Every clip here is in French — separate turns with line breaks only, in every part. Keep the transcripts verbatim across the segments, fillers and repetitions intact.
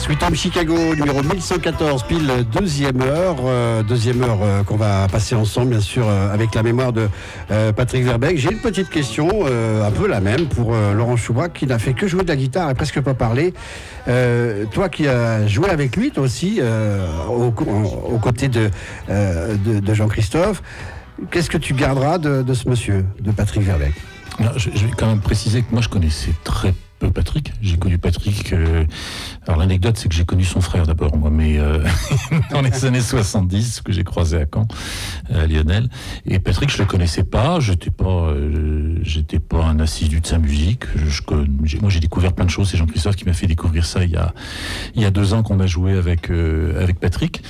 Sweet Home Chicago, numéro mille cent quatorze, pile deuxième heure. Euh, deuxième heure euh, qu'on va passer ensemble, bien sûr, euh, avec la mémoire de euh, Patrick Verbeek. J'ai une petite question, euh, un peu la même, pour euh, Laurent Choubrac, qui n'a fait que jouer de la guitare et presque pas parler. Euh, toi qui as joué avec lui, toi aussi, euh, aux, aux côtés de, euh, de, de Jean-Christophe, qu'est-ce que tu garderas de, de ce monsieur, de Patrick Verbeek?
Alors, je, je vais quand même préciser que moi, je connaissais très peu Patrick. J'ai connu Patrick. Euh, alors, l'anecdote, c'est que j'ai connu son frère d'abord, moi, mais euh, dans les années soixante-dix, que j'ai croisé à Caen, à Lionel. Et Patrick, je le connaissais pas. J'étais pas, euh, j'étais pas un assidu de sa musique. Je, je, j'ai, moi, j'ai découvert plein de choses. C'est Jean-Christophe qui m'a fait découvrir ça il y a, il y a deux ans qu'on a joué avec, euh, avec Patrick.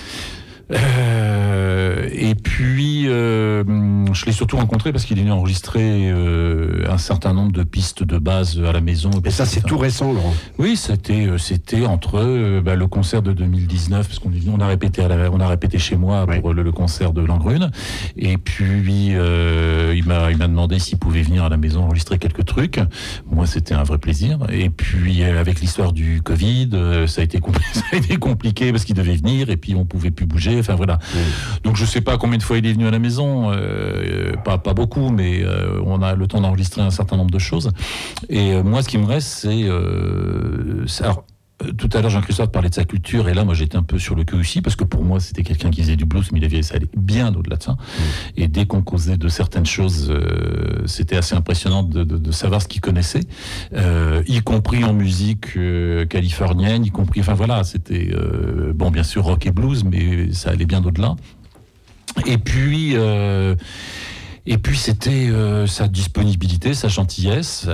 Euh, et puis, euh, je l'ai surtout rencontré parce qu'il est venu enregistrer euh, un certain nombre de pistes de base à la maison.
Et ça, c'est tout récent, Laurent.
Oui, c'était, c'était entre euh, bah, le concert de deux mille dix-neuf, parce qu'on on a répété, à la, on a répété chez moi pour oui. le, le concert de Langrune. Et puis, euh, il m'a, il m'a demandé s'il pouvait venir à la maison enregistrer quelques trucs. Moi, c'était un vrai plaisir. Et puis, euh, avec l'histoire du Covid, euh, ça a été compli- ça a été compliqué parce qu'il devait venir et puis on pouvait plus bouger. Enfin voilà. Mmh. Donc je sais pas combien de fois il est venu à la maison, euh, pas pas beaucoup, mais euh, on a le temps d'enregistrer un certain nombre de choses. Et euh, moi, ce qui me reste, c'est, euh, c'est alors, tout à l'heure, Jean-Christophe parlait de sa culture, et là, moi, j'étais un peu sur le cul aussi, parce que pour moi, c'était quelqu'un qui faisait du blues, mais il avait, ça allait bien au-delà de ça. Mmh. Et dès qu'on causait de certaines choses, euh, c'était assez impressionnant de, de, de savoir ce qu'il connaissait, euh, y compris en musique euh, californienne, y compris, enfin voilà, c'était, euh, bon, bien sûr, rock et blues, mais ça allait bien au-delà. Et puis... Euh, Et puis c'était euh, sa disponibilité, sa gentillesse,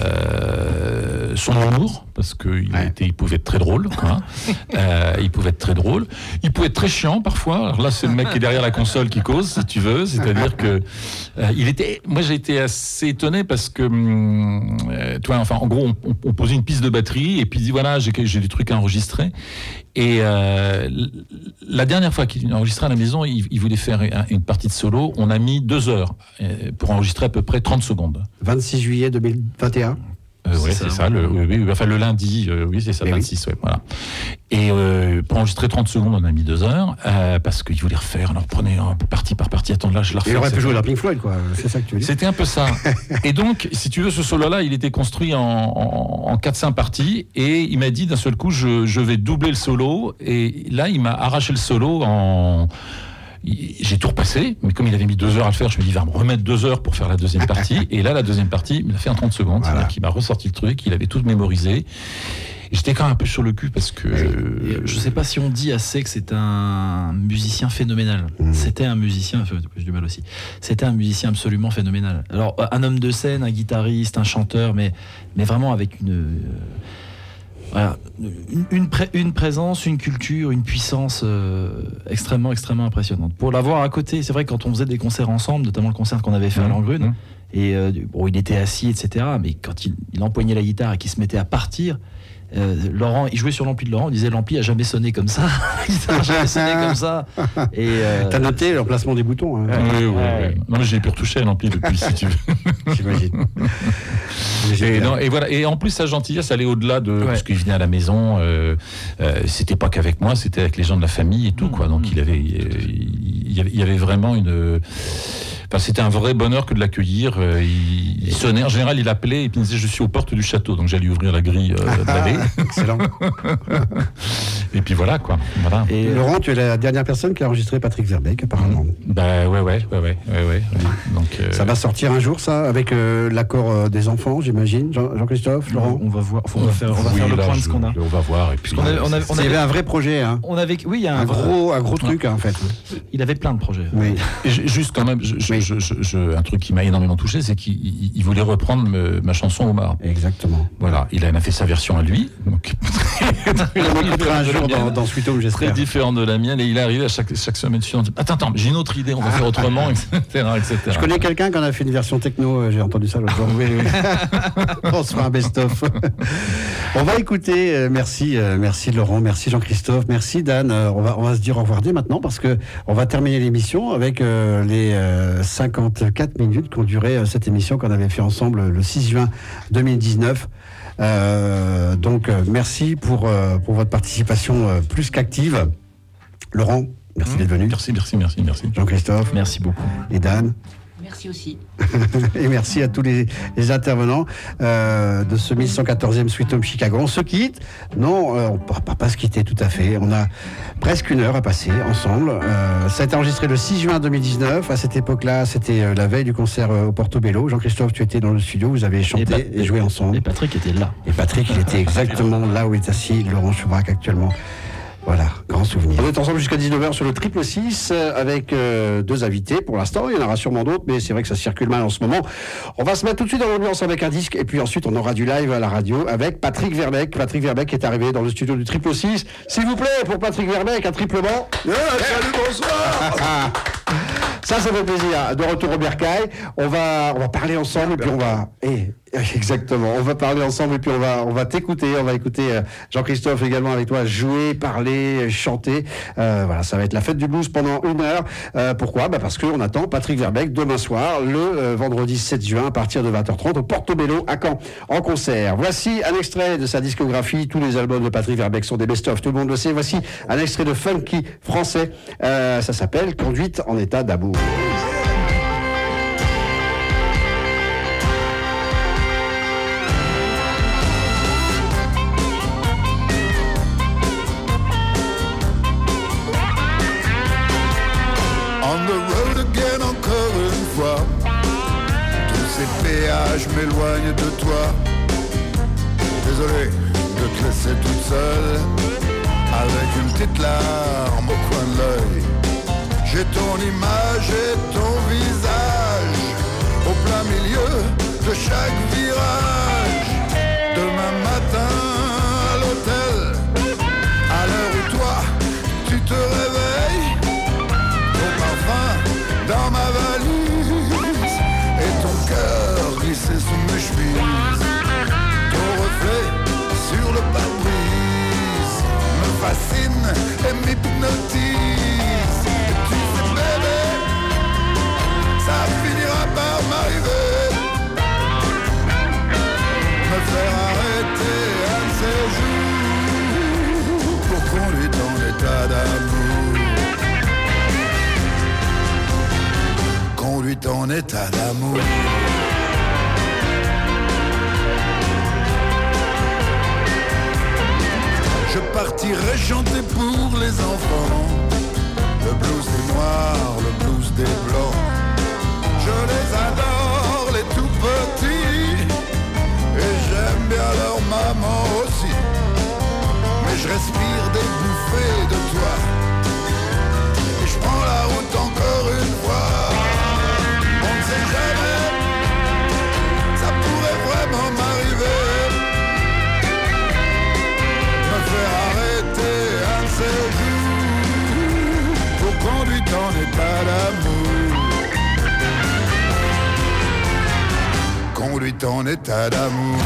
euh, son humour, parce qu'il ouais. était, il pouvait être très drôle, quoi. euh, il pouvait être très drôle. Il pouvait être très chiant parfois. Alors là, c'est le mec qui est derrière la console qui cause, si tu veux. C'est-à-dire que euh, il était. Moi, j'ai été assez étonné parce que, euh, toi, enfin, en gros, on, on, on posait une piste de batterie et puis il dit voilà, j'ai, j'ai des trucs à enregistrer. Et euh, la dernière fois qu'il enregistrait à la maison, il, il voulait faire une partie de solo. On a mis deux heures pour enregistrer à peu près trente secondes.
vingt-six juillet deux mille vingt et un
Euh, oui, c'est, c'est ça. Le, oui, oui, enfin, le lundi, euh, oui, c'est ça, mais vingt-six, oui. Ouais, voilà. Et euh, pour enregistrer trente secondes, on a mis deux heures, euh, parce qu'il voulait refaire. On reprenait un peu partie par partie. Attends, là, je la refais.
Il aurait pu jouer la Pink Floyd, quoi. C'est ça que tu veux dire.
C'était un peu ça. Et donc, si tu veux, ce solo-là, il était construit en, en, en quatre cinq parties. Et il m'a dit, d'un seul coup, je, je vais doubler le solo. Et là, il m'a arraché le solo en... J'ai tout repassé, mais comme il avait mis deux heures à le faire, je me dis, il va me remettre deux heures pour faire la deuxième partie. Et là, la deuxième partie, il a fait en trente secondes. Voilà. C'est-à-dire qu'il m'a ressorti le truc, il avait tout mémorisé. Et j'étais quand même un peu sur le cul parce que...
Euh, je sais pas si on dit assez que c'est un musicien phénoménal. Mmh. C'était un musicien, j'ai du mal aussi. C'était un musicien absolument phénoménal. Alors, un homme de scène, un guitariste, un chanteur, mais, mais vraiment avec une... Euh, Voilà, une, une, pré, une présence, une culture, une puissance euh, extrêmement, extrêmement impressionnante. Pour l'avoir à côté, c'est vrai que quand on faisait des concerts ensemble, notamment le concert qu'on avait fait mmh, à Langrune, mmh. et euh, bon, il était assis, et cetera, mais quand il, il empoignait la guitare et qu'il se mettait à partir, euh, Laurent, il jouait sur l'ampli de Laurent, il disait l'ampli a jamais sonné comme ça, la guitare a jamais sonné comme ça. Et euh,
t'as noté l'emplacement des boutons, hein.
Oui, oui, oui, oui. Non, mais j'ai pu retoucher l'ampli depuis, si tu veux.
J'imagine.
Et, non, et voilà. Et en plus, sa gentillesse allait au-delà de ouais. parce qu'il venait à la maison. Euh, euh, c'était pas qu'avec moi, c'était avec les gens de la famille et tout, quoi. Donc il avait, il, il y avait, il y avait vraiment une. Enfin, c'était un vrai bonheur que de l'accueillir. Il, il sonnait, en général, il appelait et puis il disait je suis aux portes du château, donc j'allais ouvrir la grille euh, d'allée.
Excellent.
Et puis voilà, quoi. Voilà.
Et euh, Laurent, tu es la dernière personne qui a enregistré Patrick Verbeek, apparemment.
Bah ouais, ouais, ouais, ouais, ouais, ouais. Donc euh...
ça va sortir un jour, ça, avec euh, l'accord euh, des enfants, j'imagine. Jean- Jean-Christophe, Laurent.
On va voir. On va faire, on va
oui,
faire le
là,
point de
je,
ce qu'on a.
On va voir. Et puis.
On avait, on avait, on
avait, il y avait un vrai projet, hein.
On avait, oui, il y a un,
un gros, un gros truc, hein, en fait.
Il avait plein de projets.
Oui.
Et juste quand même, je, oui. je, je, je, un truc qui m'a énormément touché, c'est qu'il il voulait reprendre me, ma chanson Omar.
Exactement.
Voilà, il a fait sa version à lui. Donc
il a montré un jour dans, dans Sweet Home, j'espère.
Très différent de la mienne, et il est arrivé à chaque, chaque semaine suivante. Attends, attends, j'ai une autre idée, on va faire autrement, et cetera, et cetera.
Je connais quelqu'un qui en a fait une version techno, j'ai entendu ça l'autre jour. Oui, oui. On se fait un best-of. On va écouter, euh, merci, euh, merci Laurent, merci Jean-Christophe, merci Dan. Euh, on, va, on va se dire au revoir dès maintenant parce que on va terminer l'émission avec euh, les euh, cinquante-quatre minutes qu'ont duré euh, cette émission qu'on avait fait ensemble le six juin deux mille dix-neuf. Euh, donc, euh, merci pour, euh, pour votre participation euh, plus qu'active. Laurent, merci mmh. d'être venu.
Merci, merci, merci, merci.
Jean-Christophe.
Merci beaucoup.
Et Dan.
Merci aussi.
Et merci à tous les, les intervenants euh, de ce mille cent quatorzième Sweet Home Chicago. On se quitte. Non, euh, on ne pourra pas se quitter tout à fait. On a presque une heure à passer ensemble. Euh, ça a été enregistré le six juin deux mille dix-neuf. À cette époque-là, c'était euh, la veille du concert euh, au Portobello. Jean-Christophe, tu étais dans le studio, vous avez chanté et, Pat- et joué ensemble.
Et Patrick était là.
Et Patrick, il était exactement là où est assis Laurent Choubrac actuellement. Voilà, grand souvenir. On est ensemble jusqu'à dix-neuf heures sur le triple six avec euh, deux invités pour l'instant. Il y en aura sûrement d'autres, mais c'est vrai que ça circule mal en ce moment. On va se mettre tout de suite dans l'ambiance avec un disque et puis ensuite on aura du live à la radio avec Patrick Verbeck. Patrick Verbeck est arrivé dans le studio du triple six. S'il vous plaît, pour Patrick Verbeck, un triplement.
Yeah, salut, bonsoir.
Ça, ça fait plaisir. De retour au Bercail. On va, on va parler ensemble et puis on va... Eh, exactement. On va parler ensemble et puis on va, on va t'écouter. On va écouter euh, Jean-Christophe également avec toi jouer, parler, chanter. Euh, voilà, ça va être la fête du blues pendant une heure. Euh, pourquoi ? Bah parce qu'on attend Patrick Verbeck demain soir, le euh, vendredi sept juin à partir de vingt heures trente au Portobello à Caen en concert. Voici un extrait de sa discographie. Tous les albums de Patrick Verbeck sont des best-of. Tout le monde le sait. Voici un extrait de funky français. Euh, ça s'appelle Conduite en état d'amour.
Je m'éloigne de toi. Désolé de te laisser toute seule avec une petite larme au coin de l'œil. J'ai ton image et ton visage au plein milieu de chaque virage. Demain matin à l'hôtel, à l'heure où toi tu te réveilles, ton parfum dans ma valise et ton cœur glissé sous mes chevilles. Ton reflet sur le pare-brise me fascine et m'hypnotise. Et tu sais bébé, ça finira par m'arriver, me faire arrêter un de ces jours pour conduire en état d'amour. Conduite en état d'amour. Je partirai chanter pour les enfants le blues des noirs, le blues des blancs. Je les adore, les tout petits, et j'aime bien leur maman aussi. Mais je respire des bouffées de toi, et je prends la route encore une fois. On ne sait jamais, ça pourrait vraiment m'arriver, me faire arrêter un de ces jours pour conduite en état d'amour. Conduite en état d'amour.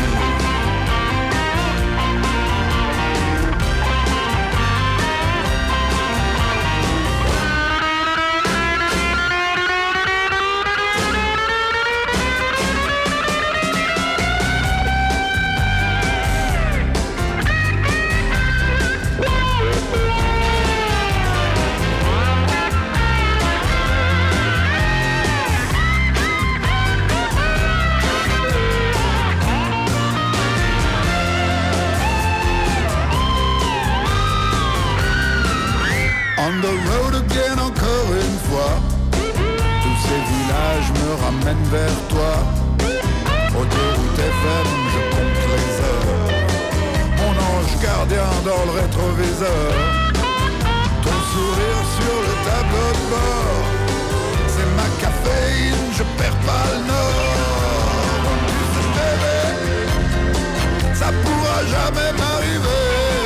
On the road again encore une fois. Tous ces villages me ramènent vers toi. Autoroute F M, je compte les heures. Mon ange gardien dans le rétroviseur. Ton sourire sur le tableau de bord. C'est ma caféine, je perds pas le nord. Tu sais bébé, ça pourra jamais m'arriver.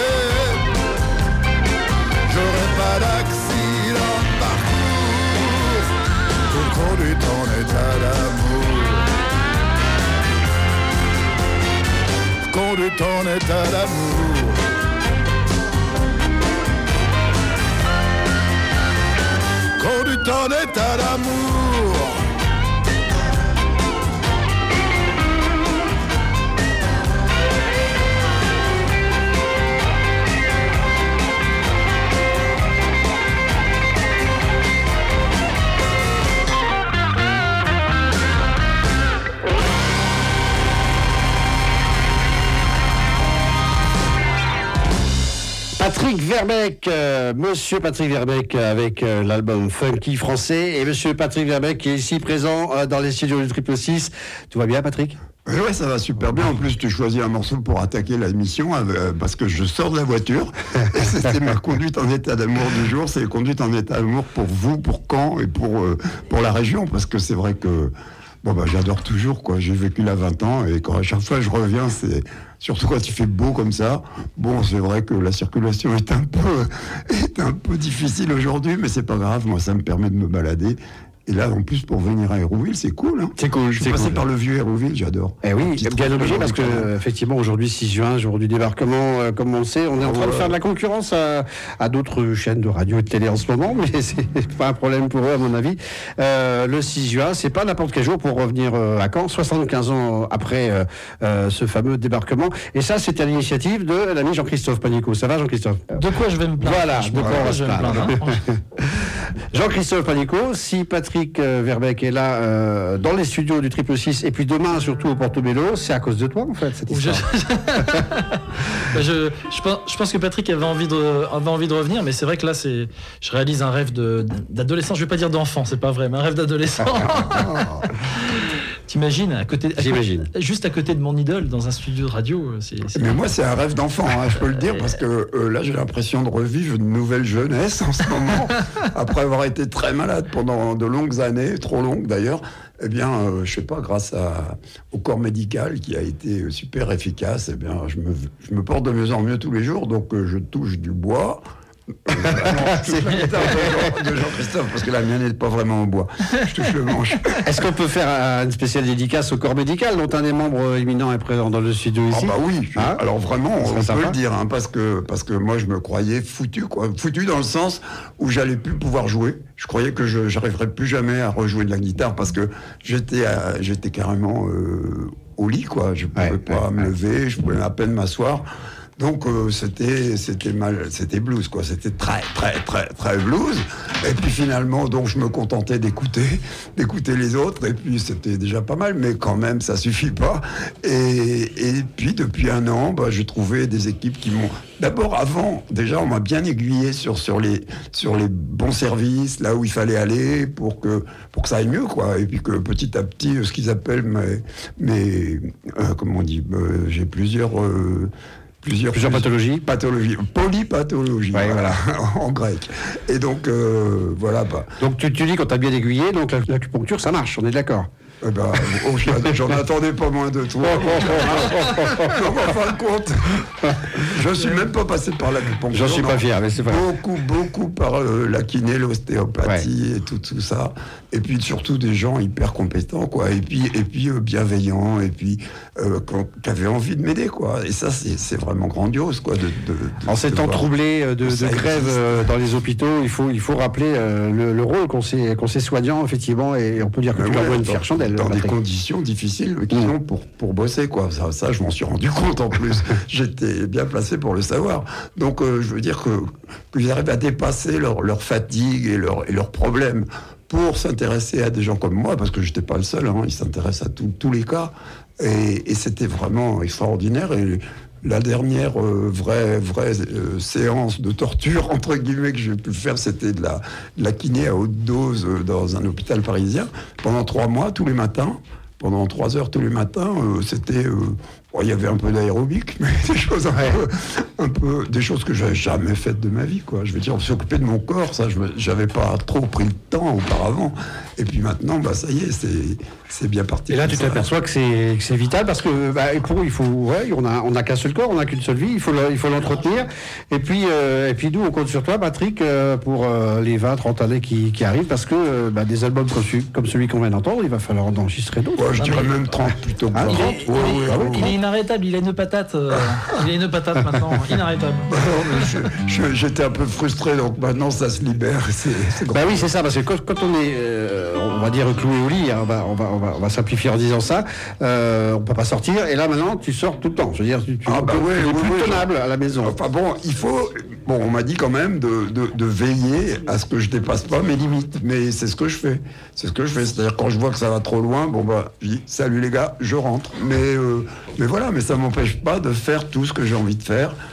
J'aurai pas d'accident de parcours pour conduire en état d'amour. Conduire en état d'amour. Conduire en état d'amour.
Patrick Verbeek, euh, monsieur Patrick Verbeek avec euh, l'album Funky français, et monsieur Patrick Verbeek qui est ici présent euh, dans les studios du Triple Six. Tout va bien, Patrick ?
Oui, ouais, ça va super bien. En plus, tu choisis un morceau pour attaquer la mission euh, parce que je sors de la voiture. Et c'était ma conduite en état d'amour du jour. C'est la conduite en état d'amour pour vous, pour Caen et pour, euh, pour la région. Parce que c'est vrai que bon, bah, j'adore toujours, quoi. J'ai vécu là vingt ans et quand à chaque fois je reviens, c'est surtout quand il fait beau comme ça. Bon, c'est vrai que la circulation est un peu, est un peu difficile aujourd'hui, mais c'est pas grave. Moi, ça me permet de me balader. Et là, en plus, pour venir à Hérouville, c'est cool. Hein.
C'est cool.
Je suis passé
cool.
par le vieux Hérouville, j'adore.
Eh oui, bien obligé, parce que effectivement, aujourd'hui, six juin, jour du débarquement, euh, comme on le sait, on est en train de faire de la concurrence à, à d'autres chaînes de radio et de télé en ce moment, mais c'est pas un problème pour eux, à mon avis. Euh, le six juin, c'est pas n'importe quel jour pour revenir euh, à Caen, soixante-quinze ans après euh, euh, ce fameux débarquement. Et ça, c'était à l'initiative de l'ami Jean-Christophe Panico. Ça va, Jean-Christophe ?
De quoi je vais me plaindre ?
Voilà,
je
de quoi on va se plaindre. Jean-Christophe Panico, si Patrick euh, Verbeek est là euh, dans les studios du Triple Six et puis demain surtout au Portobello, c'est à cause de toi en fait cette histoire.
Je, je, je, pense, je pense que Patrick avait envie de, avait envie de revenir, mais c'est vrai que là c'est, je réalise un rêve de, d'adolescent. Je vais pas dire d'enfant, c'est pas vrai, mais un rêve d'adolescent. T'imagines à côté, à
J'imagine.
Côté, juste à côté de mon idole dans un studio de radio. C'est, c'est...
Mais moi, c'est un rêve d'enfant, hein, je peux le dire, parce que euh, là, j'ai l'impression de revivre une nouvelle jeunesse en ce moment, après avoir été très malade pendant de longues années, trop longues d'ailleurs. Eh bien, euh, je sais pas, grâce à, au corps médical qui a été super efficace, eh bien, je me, je me porte de mieux en mieux tous les jours, donc euh, je touche du bois. C'est la guitare de, Jean, de Jean-Christophe, parce que la mienne n'est pas vraiment en bois. Je touche le manche.
Est-ce qu'on peut faire euh, une spéciale dédicace au corps médical dont un des membres éminents est présent dans le studio ici ?
Ah bah oui, je,
hein
alors vraiment, on peut
sympa.
le dire, hein, parce que parce que moi je me croyais foutu, quoi, foutu dans le sens où j'allais plus pouvoir jouer. Je croyais que je j'arriverais plus jamais à rejouer de la guitare parce que j'étais à, j'étais carrément euh, au lit, quoi. Je pouvais
ouais,
pas
ouais,
me
ouais.
lever, je pouvais à peine m'asseoir. Donc euh, c'était c'était mal, c'était blues, quoi. C'était très très très très blues. Et puis finalement, donc je me contentais d'écouter, d'écouter les autres. Et puis c'était déjà pas mal, mais quand même ça suffit pas. Et, et puis depuis un an, bah, j'ai trouvé des équipes qui m'ont. D'abord avant, déjà on m'a bien aiguillé sur sur les sur les bons services, là où il fallait aller pour que pour que ça aille mieux, quoi. Et puis que petit à petit, ce qu'ils appellent mes mes euh, comment on dit, euh, j'ai plusieurs euh, Plusieurs,
Plusieurs pathologies
Pathologies, polypathologie,
ouais, voilà,
en grec. Et donc, euh, voilà. Bah.
Donc tu, tu dis qu'on t'a bien aiguillé, donc l'acupuncture ça marche, on est d'accord ?
Eh ben, oh, j'en attendais pas moins de toi. Donc, en fin de compte, je suis même pas passé par l'acupuncture.
J'en suis pas fier, mais c'est pas
Beaucoup, beaucoup par euh, la kiné, l'ostéopathie ouais. et tout, tout ça. Et puis surtout des gens hyper compétents, quoi. Et puis, et puis euh, bienveillants, et puis euh, qui avaient envie de m'aider, quoi. Et ça, c'est, c'est vraiment grandiose, quoi. De, de, de,
en ces temps troublés de, de grève euh, dans les hôpitaux, il faut, il faut rappeler euh, le, le rôle qu'ont ces, qu'ont ces soignants, effectivement, et on peut dire que mais tu ouais, leur vois une fière chandelle.
Dans des conditions difficiles qu'ils ont pour, pour bosser, quoi. Ça, ça, je m'en suis rendu compte en plus. J'étais bien placé pour le savoir. Donc, euh, je veux dire que qu'ils arrivent à dépasser leur, leur fatigue et leurs et leurs problèmes pour s'intéresser à des gens comme moi, parce que j'étais pas le seul, hein, ils s'intéressent à tout, tous les cas. Et, et c'était vraiment extraordinaire. Et la dernière euh, vraie, vraie euh, séance de torture, entre guillemets, que j'ai pu faire, c'était de la, de la kiné à haute dose euh, dans un hôpital parisien. Pendant trois mois, tous les matins, pendant trois heures tous les matins, euh, c'était... Euh, bon, il y avait un peu d'aérobic, mais des choses un, ouais. peu, un peu... Des choses que j'avais jamais faites de ma vie, quoi. Je veux dire, s'occuper de mon corps, ça, je j'avais pas trop pris le temps auparavant. Et puis maintenant, bah, ça y est, c'est, c'est bien parti.
Et là, tu t'aperçois que c'est, que c'est vital, parce que bah, pour il faut, ouais, on a, on a qu'un seul corps, on n'a qu'une seule vie, il faut, le, il faut l'entretenir. Et puis, euh, et puis nous, on compte sur toi, Patrick, euh, pour euh, les vingt, trente années qui, qui arrivent, parce que euh, bah, des albums comme celui qu'on vient d'entendre, il va falloir en enregistrer d'autres.
Ouais, je dirais mais... même trente plutôt que
hein,
trente.
Il est, ouais, il, ouais, ouais, il est inarrêtable, il a une patate. Euh, il a une patate maintenant, inarrêtable.
Non, mais je, je, j'étais un peu frustré, donc maintenant ça se libère. C'est, c'est
bah oui, c'est ça, parce que quand, quand on est, euh, on va dire, cloué au lit, hein, on, va, on, va, on, va, on va simplifier en disant ça, euh, on peut pas sortir, et là maintenant tu sors tout le temps. Je veux dire, tu, tu
ah bah
tu
ouais,
es
ouais,
plus
ouais,
tenable
je...
à la maison.
Enfin bon, il faut. Bon, on m'a dit quand même de, de, de veiller à ce que je dépasse pas mes limites, mais c'est ce que je fais. C'est ce que je fais. C'est-à-dire quand je vois que ça va trop loin, bon bah, je dis salut les gars, je rentre. Mais euh, mais voilà, mais ça m'empêche pas de faire tout ce que j'ai envie de faire.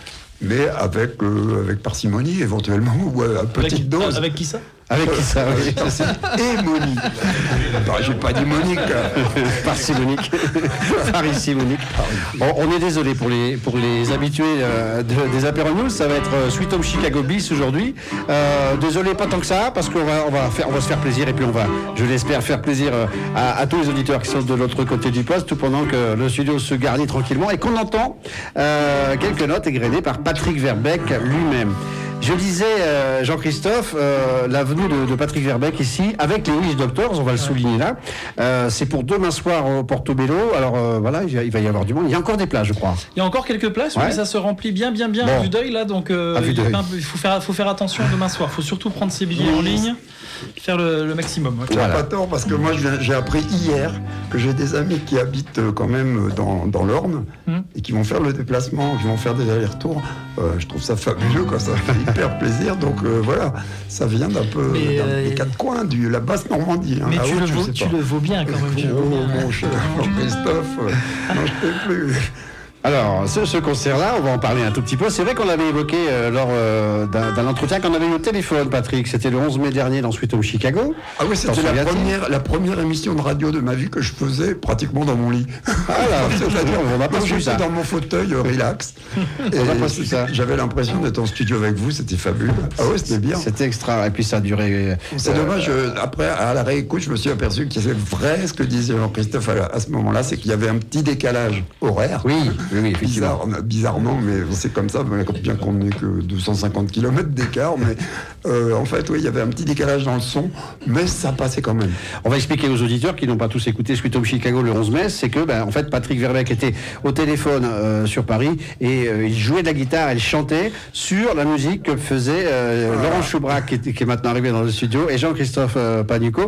mais avec, euh, avec parcimonie éventuellement, ou à petite
avec,
dose.
Avec qui ça?
Avec qui ça, oui.
Et Monique. Bah, j'ai pas dit Monique.
Parcimonique. Paricimonique. On, on est désolé pour les, pour les habitués euh, de, des Apéro News, ça va être euh, Sweet Home Chicago Bis aujourd'hui. Euh, désolé, pas tant que ça, parce qu'on va, on va, faire, on va se faire plaisir, et puis on va, je l'espère, faire plaisir euh, à, à tous les auditeurs qui sont de l'autre côté du poste, tout pendant que le studio se garnit tranquillement et qu'on entend euh, quelques notes égrenées par Patrick Verbeek lui-même. Je disais, euh, Jean-Christophe, euh, la venue de, de Patrick Verbeek ici, avec les Witch Doctors, on va le souligner là, euh, c'est pour demain soir au Portobello, alors euh, voilà, il va y avoir du monde, il y a encore des places, je crois.
Il y a encore quelques places, ouais. Mais ça se remplit bien, bien, bien bon. à vue d'œil, là, donc euh, il, il faut faire, faut faire attention demain soir, il faut surtout prendre ses billets en ligne, faire le, le maximum.
Tu n'as pas tort, parce que moi, j'ai appris hier que j'ai des amis qui habitent quand même dans, dans l'Orne, hum. et qui vont faire le déplacement, qui vont faire des allers-retours. Euh, je trouve ça fabuleux, quoi, ça fait hyper plaisir. Donc euh, voilà, ça vient d'un peu mais d'un, euh, des quatre coins de la basse Normandie. Hein,
mais tu,
haute,
le vaux, tu le vaux bien quand même.
Oh, mon cher Christophe, euh, non, je ne sais plus.
Alors, ce, ce concert-là, on va en parler un tout petit peu. C'est vrai qu'on l'avait évoqué euh, lors euh, d'un, d'un entretien qu'on avait eu au téléphone, Patrick. C'était le onze mai dernier dans Sweet Home Chicago.
Ah oui, c'était la première, la première émission de radio de ma vie que je faisais pratiquement dans mon lit. Ah
là, c'est-à-dire, on va pas
j'étais
ça.
dans mon fauteuil, euh, relax. Et on va pas ça. J'avais l'impression d'être en studio avec vous, c'était fabuleux. Ah oui, c'était bien.
C'était extra, et puis ça a duré...
C'est euh, dommage, euh, après, à la réécoute, je me suis aperçu que c'est vrai ce que disait Jean-Christophe à, à ce moment-là, c'est qu'il y avait un petit décalage horaire.
Oui, oui, oui, effectivement.
Bizarre. Bizarrement, mais c'est comme ça, bien qu'on n'ait que deux cent cinquante kilomètres d'écart, mais euh, en fait, oui, il y avait un petit décalage dans le son, mais ça passait quand même.
On va expliquer aux auditeurs qui n'ont pas tous écouté Sweet Home Chicago le onze mai, c'est que, ben, en fait, Patrick Verbeek était au téléphone euh, sur Paris et euh, il jouait de la guitare, il chantait sur la musique que faisait euh, ah. Laurent Choubrac, qui est, qui est maintenant arrivé dans le studio, et Jean-Christophe euh, Panucco.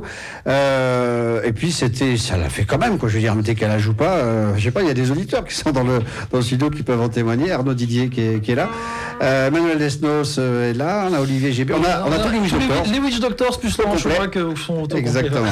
Euh, et puis, c'était, ça l'a fait quand même, quoi. Je veux dire, décalage ou pas, euh, je sais pas, il y a des auditeurs qui sont dans le, dans le studio qui peuvent en témoigner. Arnaud Didier qui est, qui est là, euh, Manuel Desnos euh, est là, on a Olivier Gébé, on a, on a tous les Witch Doctors.
Les Witch Doctors plus Laurent Choubrac au fond.
Exactement.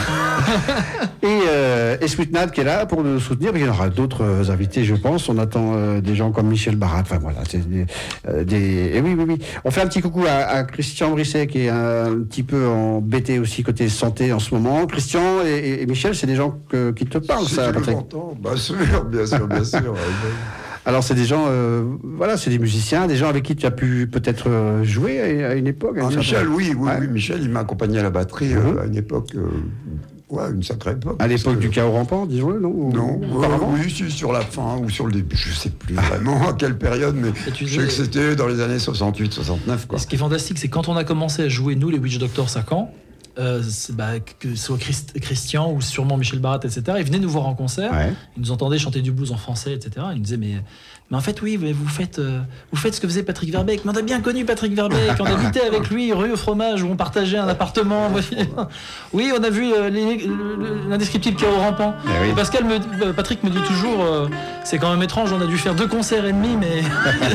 et, euh, et Sweet Nad qui est là pour nous soutenir. Il y aura d'autres euh, invités, je pense. On attend euh, des gens comme Michel Barat. Enfin voilà, c'est des, euh, des... Et oui, oui, oui. On fait un petit coucou à, à Christian Brisset qui est un, un petit peu embêté aussi côté santé en ce moment. Christian et, et, et Michel, c'est des gens que, qui te parlent,
si
ça, Patrick.
Bien sûr, bien sûr, bien sûr.
Alors c'est des gens, euh, voilà, c'est des musiciens, des gens avec qui tu as pu peut-être euh, jouer à, à une époque.
Ah, Michel, oui, oui,
ouais. oui,
Michel, il m'a accompagné à la batterie mm-hmm. euh, à une époque, euh, ouais, une sacrée époque.
À l'époque du chaos rampant, disons-le, non
Non, euh, oui, si, sur la fin ou sur le début, je sais plus vraiment à quelle période, mais je sais que c'était dans les années soixante-huit soixante-neuf. Quoi.
Ce qui est fantastique, c'est quand on a commencé à jouer, nous, les Witch Doctors à Caen, Euh, bah, que ce soit Christ, Christian ou sûrement Michel Barat, et cetera. Ils venaient nous voir en concert, ouais. Ils nous entendaient chanter du blues en français, et cetera. Ils nous disaient mais, mais en fait oui, vous faites, euh, vous faites ce que faisait Patrick Verbeek. Mais on a bien connu Patrick Verbeek, on habitait avec lui rue au Fromage où on partageait un appartement. Oui, on a vu euh, l'indescriptible chaos rampant. Oui. Et Pascal me, euh, Patrick me dit toujours, euh, c'est quand même étrange, on a dû faire deux concerts et demi, mais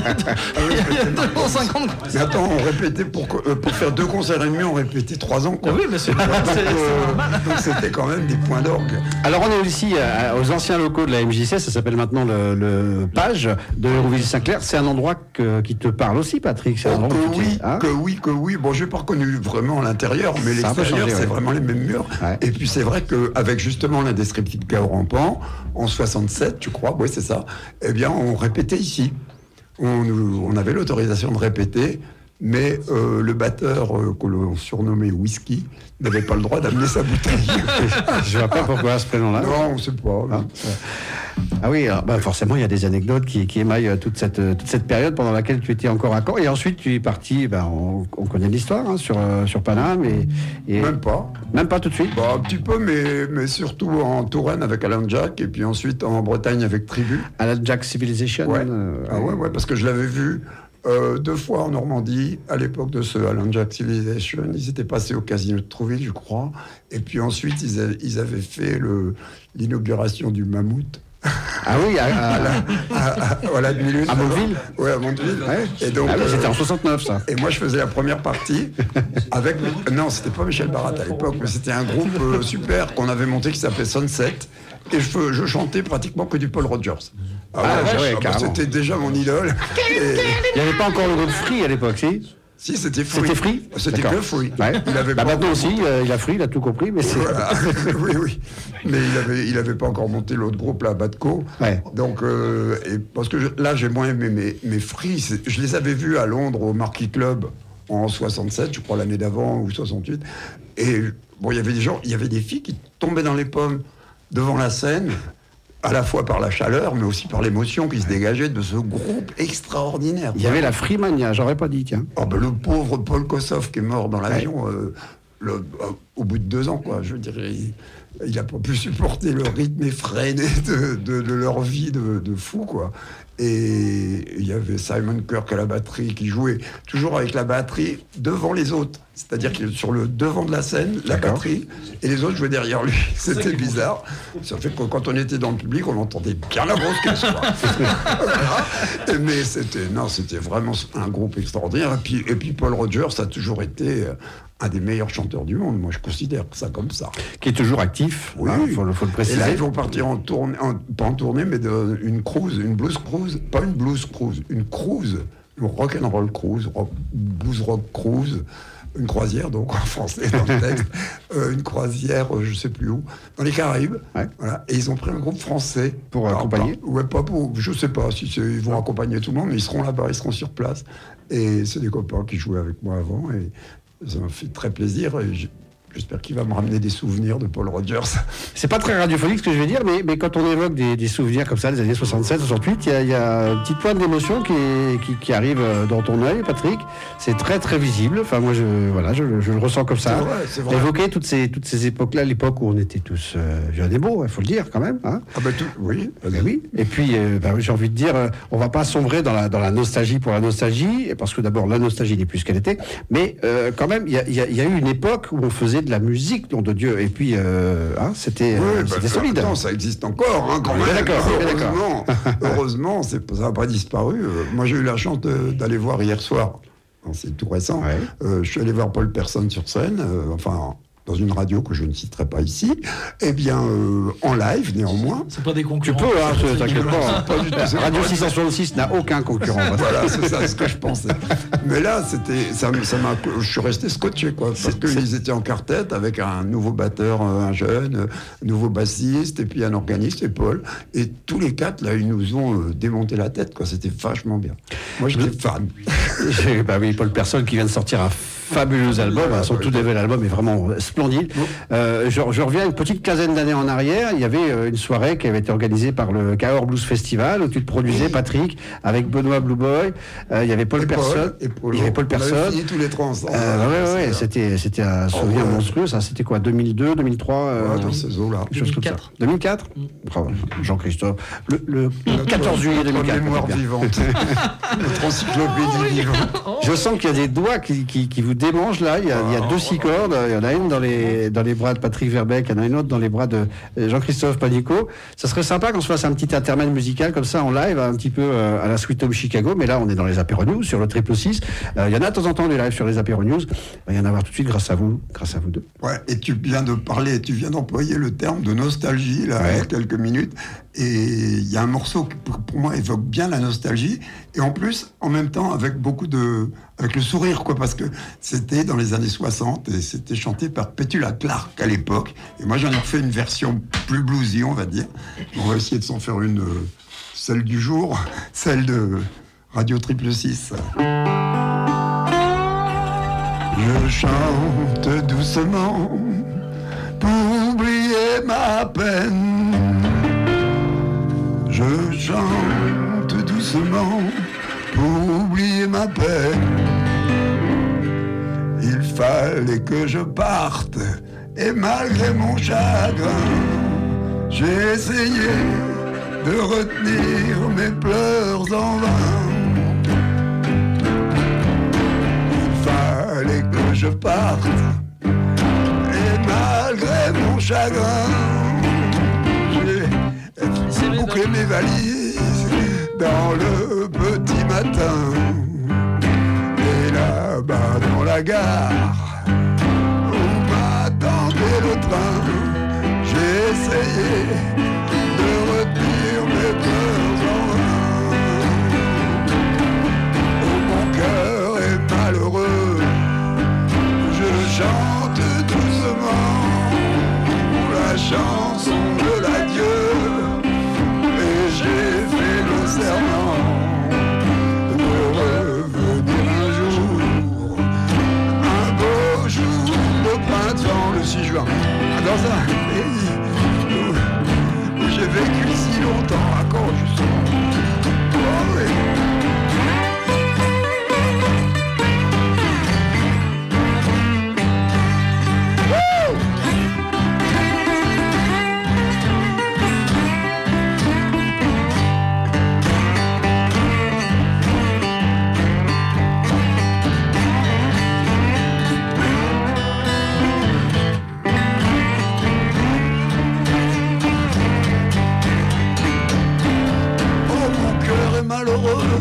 il y a deux cent cinquante.
Mais attends, on répétait pour, euh, pour faire deux concerts et demi, on répétait trois ans. Quoi.
Oui, mais c'est,
donc, euh, donc c'était quand même des points d'orgue.
Alors on est aussi euh, aux anciens locaux de la M J C, ça s'appelle maintenant le, le Page de Hérouville-Saint-Clair. C'est un endroit que, qui te parle aussi, Patrick. C'est un
oh,
endroit
que, oui, hein que oui, que oui. Bon, je n'ai pas reconnu vraiment l'intérieur, mais ça l'extérieur, changé, c'est ouais. vraiment les mêmes murs. Ouais. Et puis c'est vrai qu'avec justement l'indescriptible chaos rampant, en soixante-sept, tu crois, oui c'est ça, eh bien on répétait ici. On, on avait l'autorisation de répéter. Mais euh, le batteur euh, que l'on surnommait Whisky n'avait pas le droit d'amener sa bouteille.
Je vois pas pourquoi ce prénom-là.
Non, on ne sait pas.
Ah, ah oui, alors, bah, forcément, il y a des anecdotes qui, qui émaillent toute cette, toute cette période pendant laquelle tu étais encore à Caen. Et ensuite, tu es parti, bah, on, on connaît l'histoire, hein, sur, sur Paname. Et, et...
Même pas.
Même pas tout de suite
bah, un petit peu, mais, mais surtout en Touraine avec Alan Jack, et puis ensuite en Bretagne avec Tribu.
Alan Jack Civilization
ouais.
Euh,
ah ouais, ouais, parce que je l'avais vu Euh, deux fois en Normandie, à l'époque de ce Alan Jack Civilization. Ils étaient passés au Casino de Trouville, je crois. Et puis ensuite, ils, a, ils avaient fait le, l'inauguration du Mammouth.
Ah oui, à, à, à,
à, à, à la demi-lune.
À Mondeville.
Oui, à Mondeville.
Ouais. Et donc, ah oui, c'était en soixante-neuf, ça.
Et moi, je faisais la première partie avec... Non, c'était pas Michel Barat à l'époque, mais c'était un groupe euh, super qu'on avait monté qui s'appelait Sunset. Et je, je chantais pratiquement que du Paul Rogers. Ah, ouais,
Ah,
ouais,
ouais,
bah,
carrément.
c'était déjà mon idole. Et-
Il n'y avait pas encore le groupe Free à l'époque, si
Si, c'était Free.
C'était Free
C'était
D'accord.
que Free.
Ouais.
Il avait
Bah,
pas
maintenant
encore
aussi,
monté-
euh, il a Free, il a tout compris, mais c'est...
Voilà. oui, oui. Mais il avait, il avait pas encore monté l'autre groupe, là, Batco.
Ouais.
Donc, euh, et parce que je- là, j'ai moins aimé mes, mes Free. c'est- Je les avais vus à Londres au Marquis Club en soixante-sept, je crois l'année d'avant, ou soixante-huit. Et bon, il y avait des gens, il y avait des filles qui tombaient dans les pommes devant la scène, à la fois par la chaleur, mais aussi par l'émotion qui se dégageait de ce groupe extraordinaire.
Il y avait la Freemania, j'aurais pas dit, tiens.
Oh, ben, le pauvre Paul Kossoff qui est mort dans l'avion euh, le- euh, au bout de deux ans, quoi. Je dirais, il n'a pas pu supporter le rythme effréné de, de, de leur vie de, de fou, quoi. Et il y avait Simon Kirk à la batterie qui jouait toujours avec la batterie devant les autres. C'est-à-dire qu'il est sur le devant de la scène, la
D'accord.
batterie, et les autres jouaient derrière lui. C'était bizarre. Ça fait que quand on était dans le public, on entendait bien la grosse caisse, quoi. Voilà. Mais c'était, non, c'était vraiment un groupe extraordinaire. Et puis, et puis Paul Rogers a toujours été euh, un des meilleurs chanteurs du monde. Moi, je considère ça comme ça.
Qui est toujours actif,
Oui.
il faut, le- faut le
Et
préciser.
là, ils vont partir en tournée, en- pas en tournée, mais de, une cruise, une blues cruise, pas une blues cruise, une cruise, une rock and roll cruise, rock, blues rock cruise, une croisière, donc en français dans le texte, euh, une croisière, euh, je sais plus où, dans les Caraïbes.
Ouais.
Voilà. Et ils ont pris un groupe français
Pour
Alors,
accompagner
pas- Ouais, pas pour, je sais pas si c'est- ils vont accompagner tout le monde, mais ils seront là-bas, ils seront sur place. Et c'est des copains qui jouaient avec moi avant, et ça m'a fait très plaisir. Et j'- J'espère qu'il va me ramener des souvenirs de Paul Rogers.
C'est pas très radiophonique ce que je vais dire, mais, mais quand on évoque des, des souvenirs comme ça, des années soixante-sept, soixante-huit, il y a, il y a une petite pointe d'émotion qui, est- qui, qui arrive dans ton œil, Patrick. C'est très très visible. Enfin, moi, je, voilà, je, je le ressens comme ça.
C'est vrai, c'est vrai.
Évoquer toutes ces, toutes ces époques-là, l'époque où on était tous euh, jeunes et beaux, il faut le dire quand même. Hein.
Ah ben tout, oui.
Eh ben oui. Et puis, euh, ben, j'ai envie de dire, euh, on va pas sombrer dans la, dans la nostalgie pour la nostalgie, parce que d'abord, la nostalgie n'est plus ce qu'elle était, mais euh, quand même, il y a, il y a- il y a eu une époque où on faisait de la musique, nom de Dieu, et puis, euh, hein, c'était
Oui,
euh,
bah,
c'était solide.
attends, ça existe encore, hein, quand
On est
même.
d'accord, on est d'accord.
Heureusement, heureusement c'est- ça n'a pas disparu. Euh, Moi, j'ai eu la chance de- d'aller voir hier soir, Bon, c'est tout récent,
Ouais.
euh, je suis allé voir Paul Persson sur scène, euh, enfin, dans une radio que je ne citerai pas ici, eh bien, euh, en live, néanmoins.
C'est pas des
Tu
concurrents.
peux, hein, te- t'inquiète pas.
Pas du tout, c'est
Radio
pas-
six cent soixante-six n'a aucun concurrent.
Voilà, c'est ça ce que je pensais. Mais là, c'était, ça, m- ça m'a, je suis resté scotché, quoi, parce qu'ils étaient en quartet avec un nouveau batteur, euh, un jeune, euh, nouveau bassiste, et puis un organiste, et Paul. Et tous les quatre, là, ils nous ont euh, démonté la tête, quoi. C'était vachement bien. Moi, j'étais fan.
J'ai- bah oui, Paul Persson qui vient de sortir un fabuleux album, hein, son tout nouvel album est vraiment splendide. Euh, je, je reviens une petite quinzaine d'années en arrière, il y avait euh, une soirée qui avait été organisée par le Cahors Blues Festival où tu te produisais, Patrick, avec Benoît Blue Boy, euh, il y avait Paul
Et Paul,
Persson,
et Paul.
il y avait Paul
On avait
Persson.
fini tous les trois ensemble.
Euh, ouais, ouais, ouais,
C'est-
c'était, c'était un souvenir
ouais.
monstrueux, ça, c'était quoi, deux mille deux, deux mille trois euh,
Ouais, dans ces eaux-là.
quelque chose comme ça.
deux mille quatre.
deux mille quatre Bravo, Jean-Christophe. Le, le quatorze juillet deux mille
Notre
quatre.
mémoire
bien.
vivante. Notre encyclopédie vivante.
Je sens qu'il y a des doigts qui, qui, qui vous démangent là. Il y a, il y a deux six cordes. Il y en a une dans les, dans les bras de Patrick Verbeek, il y en a une autre dans les bras de Jean-Christophe Panico. Ça serait sympa qu'on se fasse un petit intermède musical comme ça en live, un petit peu euh, à la Sweet Home Chicago. Mais là, on est dans les Apéro News sur le triple six. Euh, il y en a de temps en temps des lives sur les Apéro News. Il va y en avoir tout de suite grâce à vous, grâce à vous deux.
Ouais, et tu viens de parler, tu viens d'employer le terme de nostalgie, là,
Ouais.
il y a quelques minutes. Et il y a un morceau qui, pour, pour moi, évoque bien la nostalgie. Et en plus, en même temps, avec beaucoup de. Avec le sourire, quoi, parce que c'était dans les années soixante et c'était chanté par Petula Clark à l'époque. Et moi, j'en ai refait une version plus bluesy, on va dire. On va essayer de s'en faire une. euh, celle du jour, celle de Radio Triple Six. Je chante doucement pour oublier ma peine. Je chante doucement pour oublier ma peine. Il fallait que je parte et malgré mon chagrin, j'ai essayé de retenir mes pleurs en vain. Il fallait que je parte et malgré mon chagrin, j'ai bouclé mes valises dans le petit matin. Et là-bas dans la gare où m'attendait le train, j'ai essayé de retenir mes pleurs en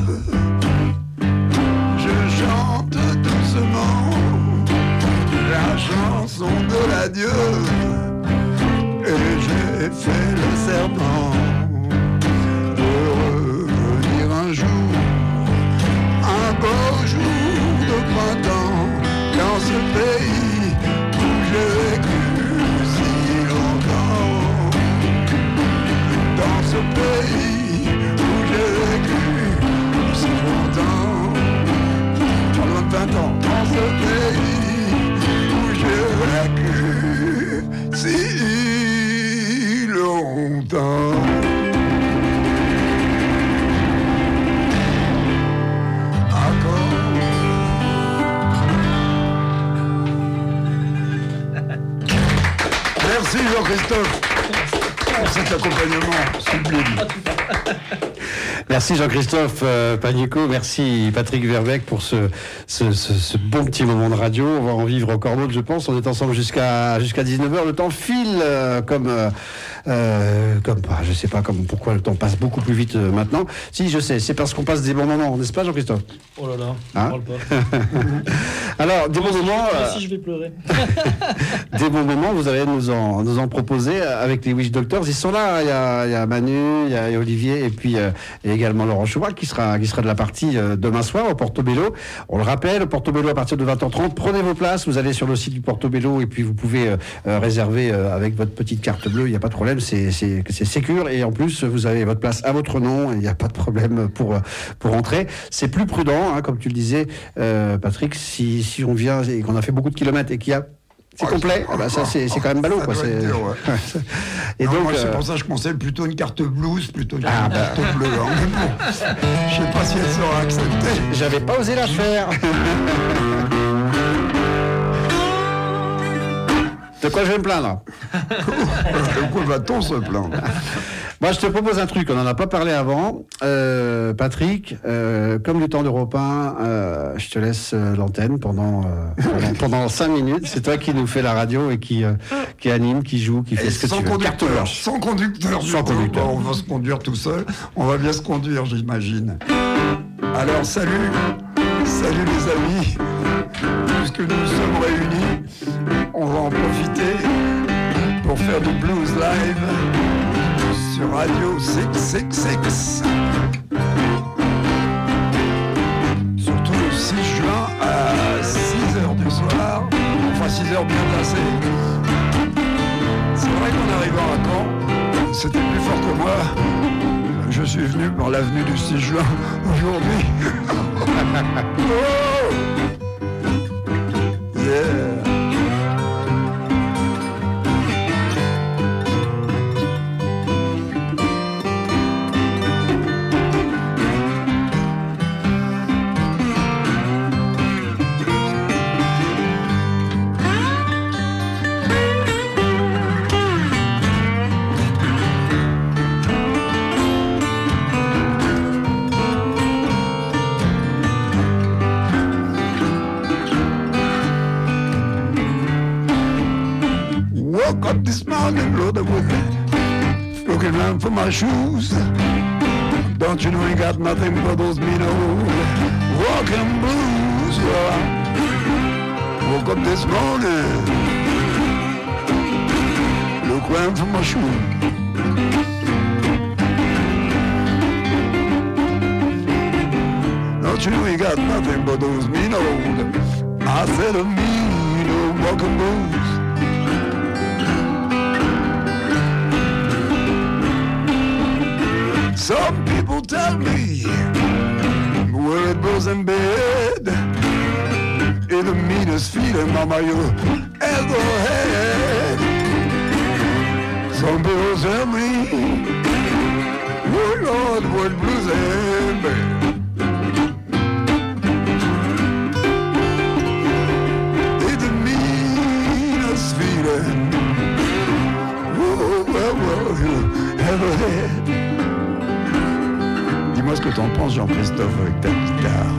je chante doucement la chanson de l'adieu. Et j'ai fait le serment de revenir un jour, un beau jour de printemps, dans ce pays où j'ai vécu si longtemps. Dans ce pays où j'ai vécu si longtemps. Pendant vingt ans, dans ce pays où j'ai vécu si longtemps. Merci Jean-Christophe pour cet accompagnement sublime.
Merci Jean-Christophe euh, Pagnico, merci Patrick Verbeek pour ce, ce, ce, ce bon petit moment de radio. On va en vivre encore d'autres, je pense. On est ensemble jusqu'à jusqu'à dix-neuf heures. Le temps file euh, comme... Euh, euh, comme bah, je sais pas comme, pourquoi le temps passe beaucoup plus vite euh, maintenant. Si, je sais, c'est parce qu'on passe des bons moments, n'est-ce pas Jean-Christophe?
Oh là là,
hein?
je parle pas.
Alors, des bons
si
moments...
Je,
euh,
si je vais pleurer.
Des bons moments, vous allez nous en, nous en proposer avec les Wish Doctors. Ils sont là, il y a, il y a Manu, il y a Olivier et puis euh, et également Laurent Chouard qui sera, qui sera de la partie euh, demain soir au Portobello. On le rappelle, au Portobello à partir de vingt heures trente, prenez vos places, vous allez sur le site du Portobello et puis vous pouvez euh, euh, réserver euh, avec votre petite carte bleue, il n'y a pas de problème, c'est, c'est, c'est sécure et en plus vous avez votre place à votre nom, il n'y a pas de problème pour, pour entrer. C'est plus prudent, hein, comme tu le disais euh, Patrick, si, si on vient et qu'on a fait beaucoup de kilomètres et qu'il y a c'est
oh,
complet,
oh,
bah ça c'est, c'est quand même ballot. Quoi. C'est...
Dur, ouais.
Et
non,
donc,
moi, c'est
euh...
pour ça que je conseille plutôt une carte blues plutôt qu'une
ah, bah...
carte bleue. Hein. Mais bon, je sais pas si elle sera acceptée.
J'avais pas osé la faire. De quoi je vais me plaindre?
De quoi va-t-on se plaindre?
Moi, je te propose un truc, on n'en a pas parlé avant. Euh, Patrick, euh, comme le temps d'Europe un, euh, je te laisse euh, l'antenne pendant, euh, pendant, pendant cinq minutes. C'est toi qui nous fais la radio et qui, euh, qui anime, qui joue, qui fait
et
ce que
sans
tu veux.
Conducteur, sans conducteur,
sans conducteur.
Bon, on va se conduire tout seul. On va bien se conduire, j'imagine. Alors, salut, salut les amis. Puisque nous sommes réunis, on va en profiter pour faire du blues live sur Radio six cent soixante-six. Surtout le six juin à six heures du soir, enfin six heures bien placées. C'est vrai qu'en arrivant à Caen, c'était plus fort que moi. Je suis venu par l'avenue du six juin aujourd'hui. Oh yeah. Woke up this morning, Lord, with it, looking around for my shoes. Don't you know I got nothing but those mean old walking blues? Yeah. Woke up this morning, look around for my shoes. Don't you know you got nothing but those mean old, I said a mean old walking blues. Some people tell me where it goes in bed is the meanest feeling, mama, you ever had. Some people tell me, oh Lord, what blues in bed. It's the meanest feeling, oh, well, well, you ever had. Dis-moi ce que t'en penses, Jean-Christophe, avec ta guitare.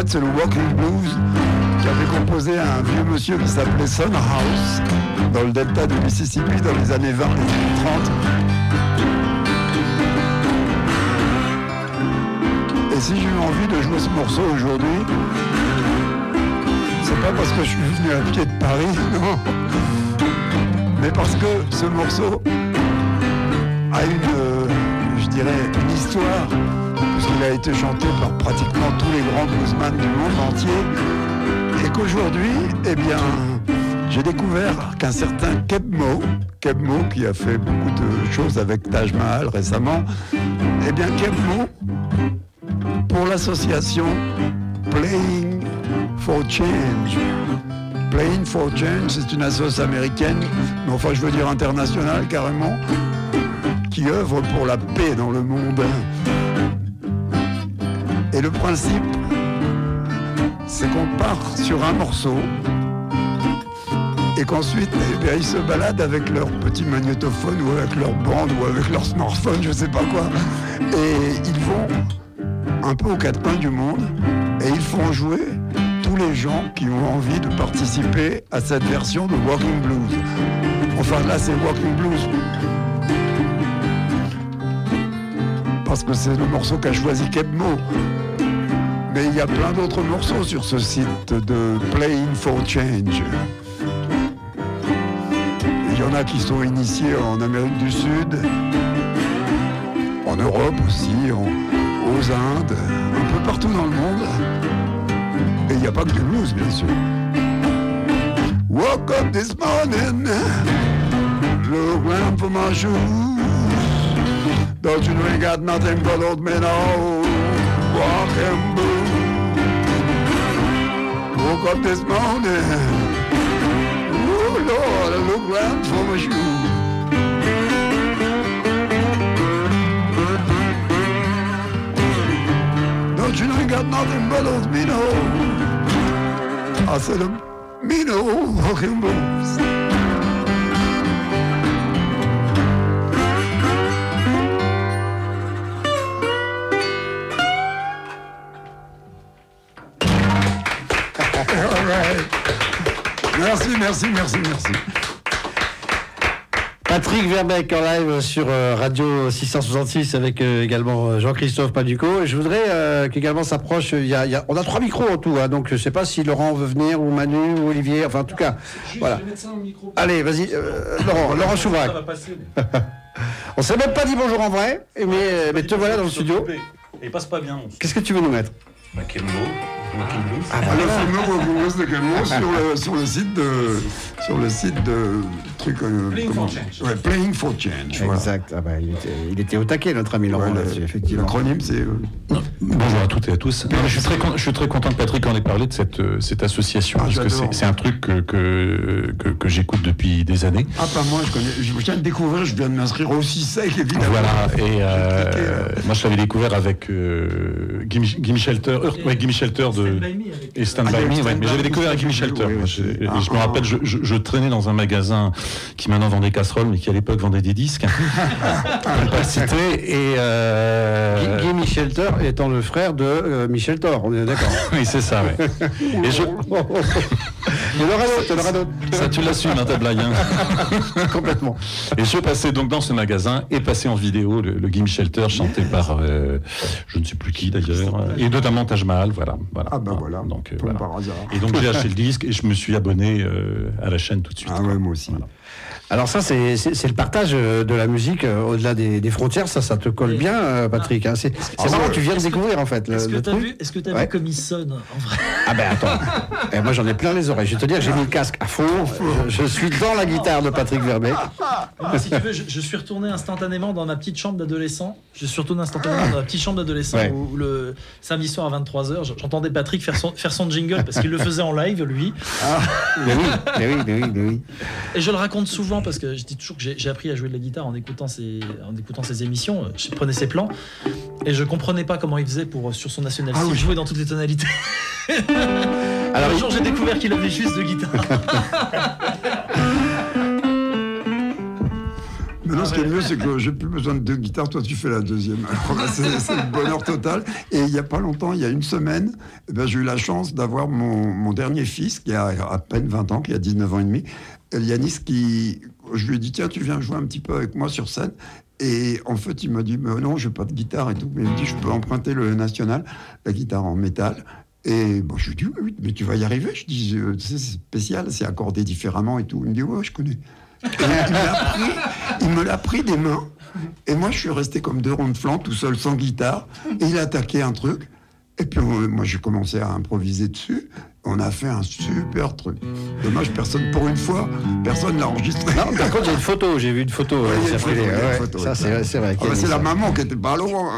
c'est le Walking Blues qu'avait composé un vieux monsieur qui s'appelait Son House dans le delta du Mississippi dans les années vingt, les années trente. Et si j'ai eu envie de jouer ce morceau aujourd'hui, c'est pas parce que je suis venu à pied de Paris, non, mais parce que ce morceau a une, je dirais, une histoire, puisqu'il a été chanté par pratiquement tous les grands bluesmen du monde entier, et qu'aujourd'hui, eh bien, j'ai découvert qu'un certain Keb Mo, Keb Mo qui a fait beaucoup de choses avec Taj Mahal récemment, eh bien Keb Mo, pour l'association Playing for Change. Playing for Change, c'est une association américaine, mais enfin je veux dire internationale carrément, qui œuvre pour la paix dans le monde. Et le principe, c'est qu'on part sur un morceau et qu'ensuite, eh bien, ils se baladent avec leur petit magnétophone ou avec leur bande ou avec leur smartphone, je sais pas quoi, et ils vont un peu aux quatre coins du monde et ils font jouer tous les gens qui ont envie de participer à cette version de Walking Blues. Enfin là c'est Walking Blues parce que c'est le morceau qu'a choisi Keb Mo, mais il y a plein d'autres morceaux sur ce site de Playing for Change. Il y en a qui sont initiés en Amérique du Sud, en Europe aussi, en aux Indes, un peu partout dans le monde. Et il n'y a pas que du blues, bien sûr. Woke up this morning, look round for my shoes. Don't you know you got nothing but old men all walking blues. Woke up this morning, oh Lord, I look round for my shoes. You know you got nothing but those Mino. I said, Mino walking blues. All right. Merci, merci, merci, merci.
Patrick Verbeek en live sur euh, Radio six cent soixante-six avec euh, également Jean-Christophe Paduco. Et je voudrais euh, qu'également s'approche. Il y a, il y a, on a trois micros en tout, hein, donc je ne sais pas si Laurent veut venir ou Manu ou Olivier. Enfin, en tout cas,
juste,
voilà.
Je vais mettre ça au micro.
Allez, vas-y, euh, Laurent, Laurent Chouvac.
Ça va passer.
On s'est même pas dit bonjour en vrai, mais, mais, mais te voilà dans le studio.
Et il passe pas bien.
Qu'est-ce que tu veux nous mettre?
Bah, quel mot? Walking Blues.
Ah,
Le
voilà.
fameux Walking Blues de Keb Mo sur le, sur le site de sur le site de truc euh,
Playing
comment-
for Change.
Ouais, Playing for Change. Voilà.
Exact. Ah bah, il, était, il était au taquet, notre ami Laurent,
Ouais,
là-dessus,
le-
effectivement.
L'acronyme c'est euh,
Bonjour à toutes et à tous. Non, mais je, suis très, con- je suis très content que Patrick en ait parlé de cette, euh, cette association,
Ah,
parce que
j'adore.
c'est c'est un truc que, que, que, que j'écoute depuis des années.
ah pas moi je connais, je viens de découvrir, je viens de m'inscrire aussi sec évidemment.
Voilà, et euh,
J'ai cliqué, euh.
moi je l'avais découvert avec euh, Gimme Gimme Shelter, euh, ouais, Gimme Shelter de, et Stand
Ah,
By
il y a
Me,
eu
ouais,
Stand
mais
By
j'avais
Me,
découvert avec
ça,
Gimme
j'ai vu,
Shelter.
oui, oui.
Je- et
Ah,
je me
ah,
rappelle, je, je, je traînais dans un magasin qui maintenant vend des casseroles, mais qui à l'époque vendait des disques, pour ne pas le citer, et... Euh,
Guy, Guy Michel Thor étant le frère de euh, Michel Thor, on est d'accord.
oui, c'est ça, ouais. Et je...
Il y en aura d'autres, il y en aura d'autres.
Ça, tu l'assumes, hein, ta blague. Hein.
Complètement.
Et je passais donc dans ce magasin et passé en vidéo le, le Gimme Shelter chanté par euh, je ne sais plus qui d'ailleurs, et notamment Taj Mahal, voilà. voilà.
Ah ben voilà,
Donc, euh,
comme
voilà.
par hasard.
Et donc j'ai acheté le disque et je me suis abonné euh, à la chaîne tout de suite.
Ah ouais, moi aussi.
Voilà.
Alors ça, c'est, c'est, c'est le partage euh, de la musique euh, au-delà des, des frontières. Ça, ça te colle
Et-
bien, euh, Patrick. Hein. C'est, c'est
Ah
marrant,
ouais.
tu viens de découvrir en fait le,
Est-ce que
le
t'as
truc.
vu, est-ce que t'as
Ouais.
vu comme il sonne en vrai?
Ah ben attends, Eh, moi j'en ai plein les oreilles. Je vais te dire, j'ai mis le casque à fond. Je, je suis dans la guitare de Patrick Verbeek.
Ah, si tu veux, je, je suis retourné instantanément dans ma petite chambre d'adolescent. Je suis retourné instantanément dans ma petite chambre d'adolescent
Ouais.
où le samedi soir à vingt-trois heures, j'entendais Patrick faire son, faire son jingle parce qu'il le faisait en live, lui.
Mais oui, mais oui, mais oui, mais oui.
Et je le raconte souvent parce que je dis toujours que j'ai, j'ai appris à jouer de la guitare en écoutant ses, en écoutant ses émissions. Je prenais ses plans et je comprenais pas comment il faisait pour, sur son National
Ah
six,
oui.
jouer dans toutes les tonalités.
Alors,
un
il-
jour, j'ai découvert qu'il avait juste de guitare.
Maintenant, ce qui est mieux, c'est que j'ai plus besoin de deux guitares. Toi, tu fais la deuxième. Alors là, c'est, c'est le bonheur total. Et il n'y a pas longtemps, il y a une semaine, eh ben, j'ai eu la chance d'avoir mon, mon dernier fils, qui a à peine vingt ans, qui a dix-neuf ans et demi, Yanis, qui... Je lui ai dit, tiens, tu viens jouer un petit peu avec moi sur scène. Et en fait, il m'a dit, mais non, je n'ai pas de guitare et tout. Mais il me dit, je peux emprunter le National, la guitare en métal. Et bon, je lui dis, oui, mais tu vas y arriver. Je dis, c'est spécial, c'est accordé différemment et tout. Il me dit, ouais, je connais. Et il, me l'a pris, il me l'a pris des mains. Et moi, je suis resté comme deux ronds de flanc, tout seul, sans guitare. Et il a attaqué un truc. Et puis, on, moi, j'ai commencé à improviser dessus. On a fait un super truc. Dommage, personne, pour une fois, personne l'a enregistré.
Non, par contre, j'ai une photo, j'ai vu une photo.
Ouais,
euh,
il y a une
ça
photo,
fait-
il y a une
ouais,
photo,
ça,
ouais.
c'est c'est vrai.
Ah bah, c'est la maman qui était pas loin.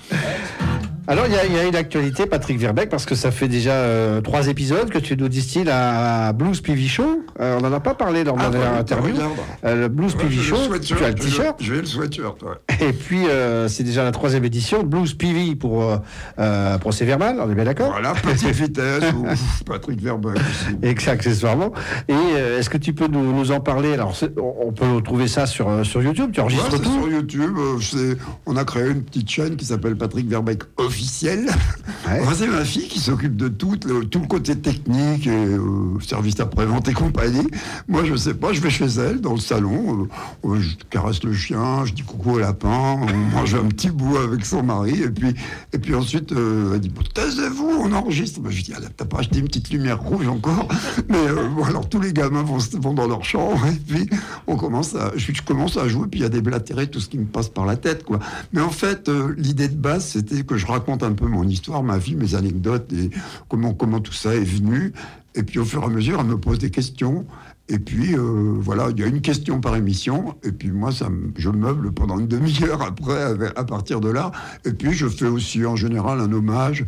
Alors, il y, a- il y a une actualité, Patrick Verbeek, parce que ça fait déjà euh, trois épisodes que tu nous distilles à Blues P V Show. Euh, on n'en a pas parlé lors de
Ah,
la dernière
bah,
interview.
regarde.
Euh, le Blues
Ouais,
P V
j'ai
Show,
sweatshirt,
tu as le
je-
t-shirt.
J'ai le sweatshirt, ouais.
Et puis, euh, c'est déjà la troisième édition. Blues P V pour euh, euh, procès-verbal, on est bien d'accord?
Voilà, petite vitesse, ou Patrick Verbeek aussi.
Et accessoirement. Et euh, est-ce que tu peux nous, nous en parler? Alors, c'est- on on peut trouver ça sur, euh, sur YouTube. Tu
Ouais,
enregistres
c'est
tout?
sur YouTube. euh, c'est- On a créé une petite chaîne qui s'appelle Patrick Verbeek officiel.
Ouais.
Enfin, c'est ma fille qui s'occupe de tout le, tout le côté technique et euh, service après-vente et compagnie. Moi, je sais pas, je vais chez elle dans le salon, euh, euh, je caresse le chien, je dis coucou au lapin, on mange un petit bout avec son mari, et puis, et puis ensuite, euh, elle dit bon, taisez-vous, on enregistre. Ben, je dis, ah, t'as pas acheté une petite lumière rouge encore? Mais euh, bon, alors tous les gamins vont, vont dans leur chambre, et puis on commence à, je, je commence à jouer, puis il y a des blatérés, tout ce qui me passe par la tête, quoi. Mais en fait, euh, l'idée de base, c'était que je raconte un peu mon histoire, ma vie, mes anecdotes, et comment, comment tout ça est venu. Et puis au fur et à mesure, elle me pose des questions. Et puis euh, voilà, il y a une question par émission. Et puis moi, ça me, je meuble pendant une demi-heure après, avec- à partir de là. Et puis je fais aussi en général un hommage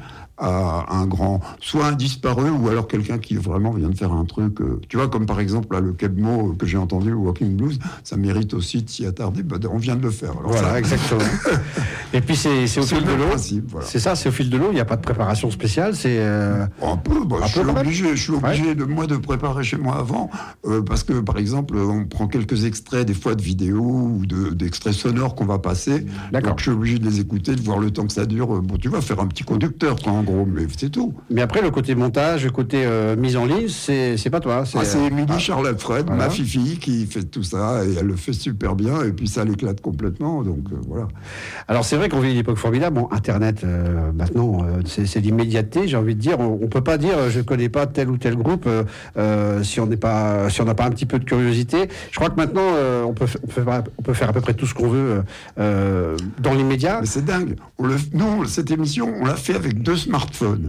à un grand, soit un disparu, ou alors quelqu'un qui vraiment vient de faire un truc. euh, tu vois, comme par exemple là, le Kebmo que j'ai entendu, le Walking Blues, ça mérite aussi de s'y attarder. Bah, on vient de le faire. Alors
Voilà,
ça,
exactement. Et puis, c'est c'est au
c'est
fil
le
de
même
l'eau.
principe, voilà.
C'est ça, c'est au fil de l'eau. Il n'y a pas de préparation spéciale. C'est. euh,
Un peu, bah,
Un
je,
peu
suis
quand même.
obligé, je suis obligé de moi de préparer chez moi avant, euh, parce que par exemple, on prend quelques extraits des fois de vidéos ou de- d'extraits sonores qu'on va passer.
D'accord.
Donc je suis obligé de les écouter, de voir le temps que ça dure. Bon, tu vas faire un petit conducteur, quoi, en gros, mais c'est tout.
Mais après, le côté montage, le côté euh, mise en ligne, c'est c'est pas toi.
Ah, c'est Émilie
ah,
Charles Alfred,
voilà.
ma fifi, qui fait tout ça, et elle le fait super bien, et puis ça l'éclate complètement, donc euh, voilà.
Alors c'est vrai qu'on vit une époque formidable. Bon, Internet, euh, maintenant, euh, c'est c'est l'immédiateté. J'ai envie de dire, on, on peut pas dire, euh, je connais pas tel ou tel groupe euh, euh, si on n'est pas, si on n'a pas un petit peu de curiosité. Je crois que maintenant, euh, on peut, fa- on peut, faire- on peut faire à peu près tout ce qu'on veut euh, dans l'immédiat.
Mais c'est dingue. On le, nous, cette émission, on l'a fait avec deux smartphones.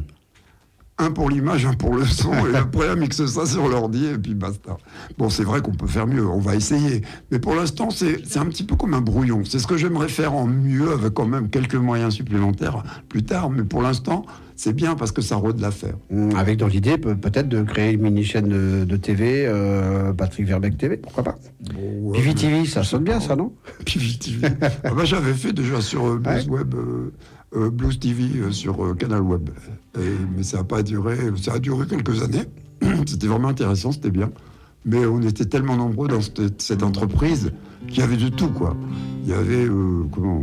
Un pour l'image, un pour le son, et après on mixe ça sur l'ordi, et puis basta. Bon, c'est vrai qu'on peut faire mieux, on va essayer. Mais pour l'instant, c'est c'est un petit peu comme un brouillon. C'est ce que j'aimerais faire en mieux, avec quand même quelques moyens supplémentaires plus tard. Mais pour l'instant, c'est bien parce que ça rôde l'affaire.
Hum, Avec dans l'idée peut- peut-être de créer une mini-chaîne de, de T V, euh, Patrick Verbeek T V, pourquoi pas?
Bon, ouais,
P V
mais-
T V, ça sonne bien ça, non?
P V T V. Ah bah, j'avais fait déjà sur euh, Blues Web, euh, euh, Blues T V euh, sur euh, Canal Web. Et- mais ça n'a pas duré, ça a duré quelques années. C'était vraiment intéressant, c'était bien. Mais on était tellement nombreux dans cette, cette entreprise qu'il y avait de tout, quoi. Il y avait, euh, comment...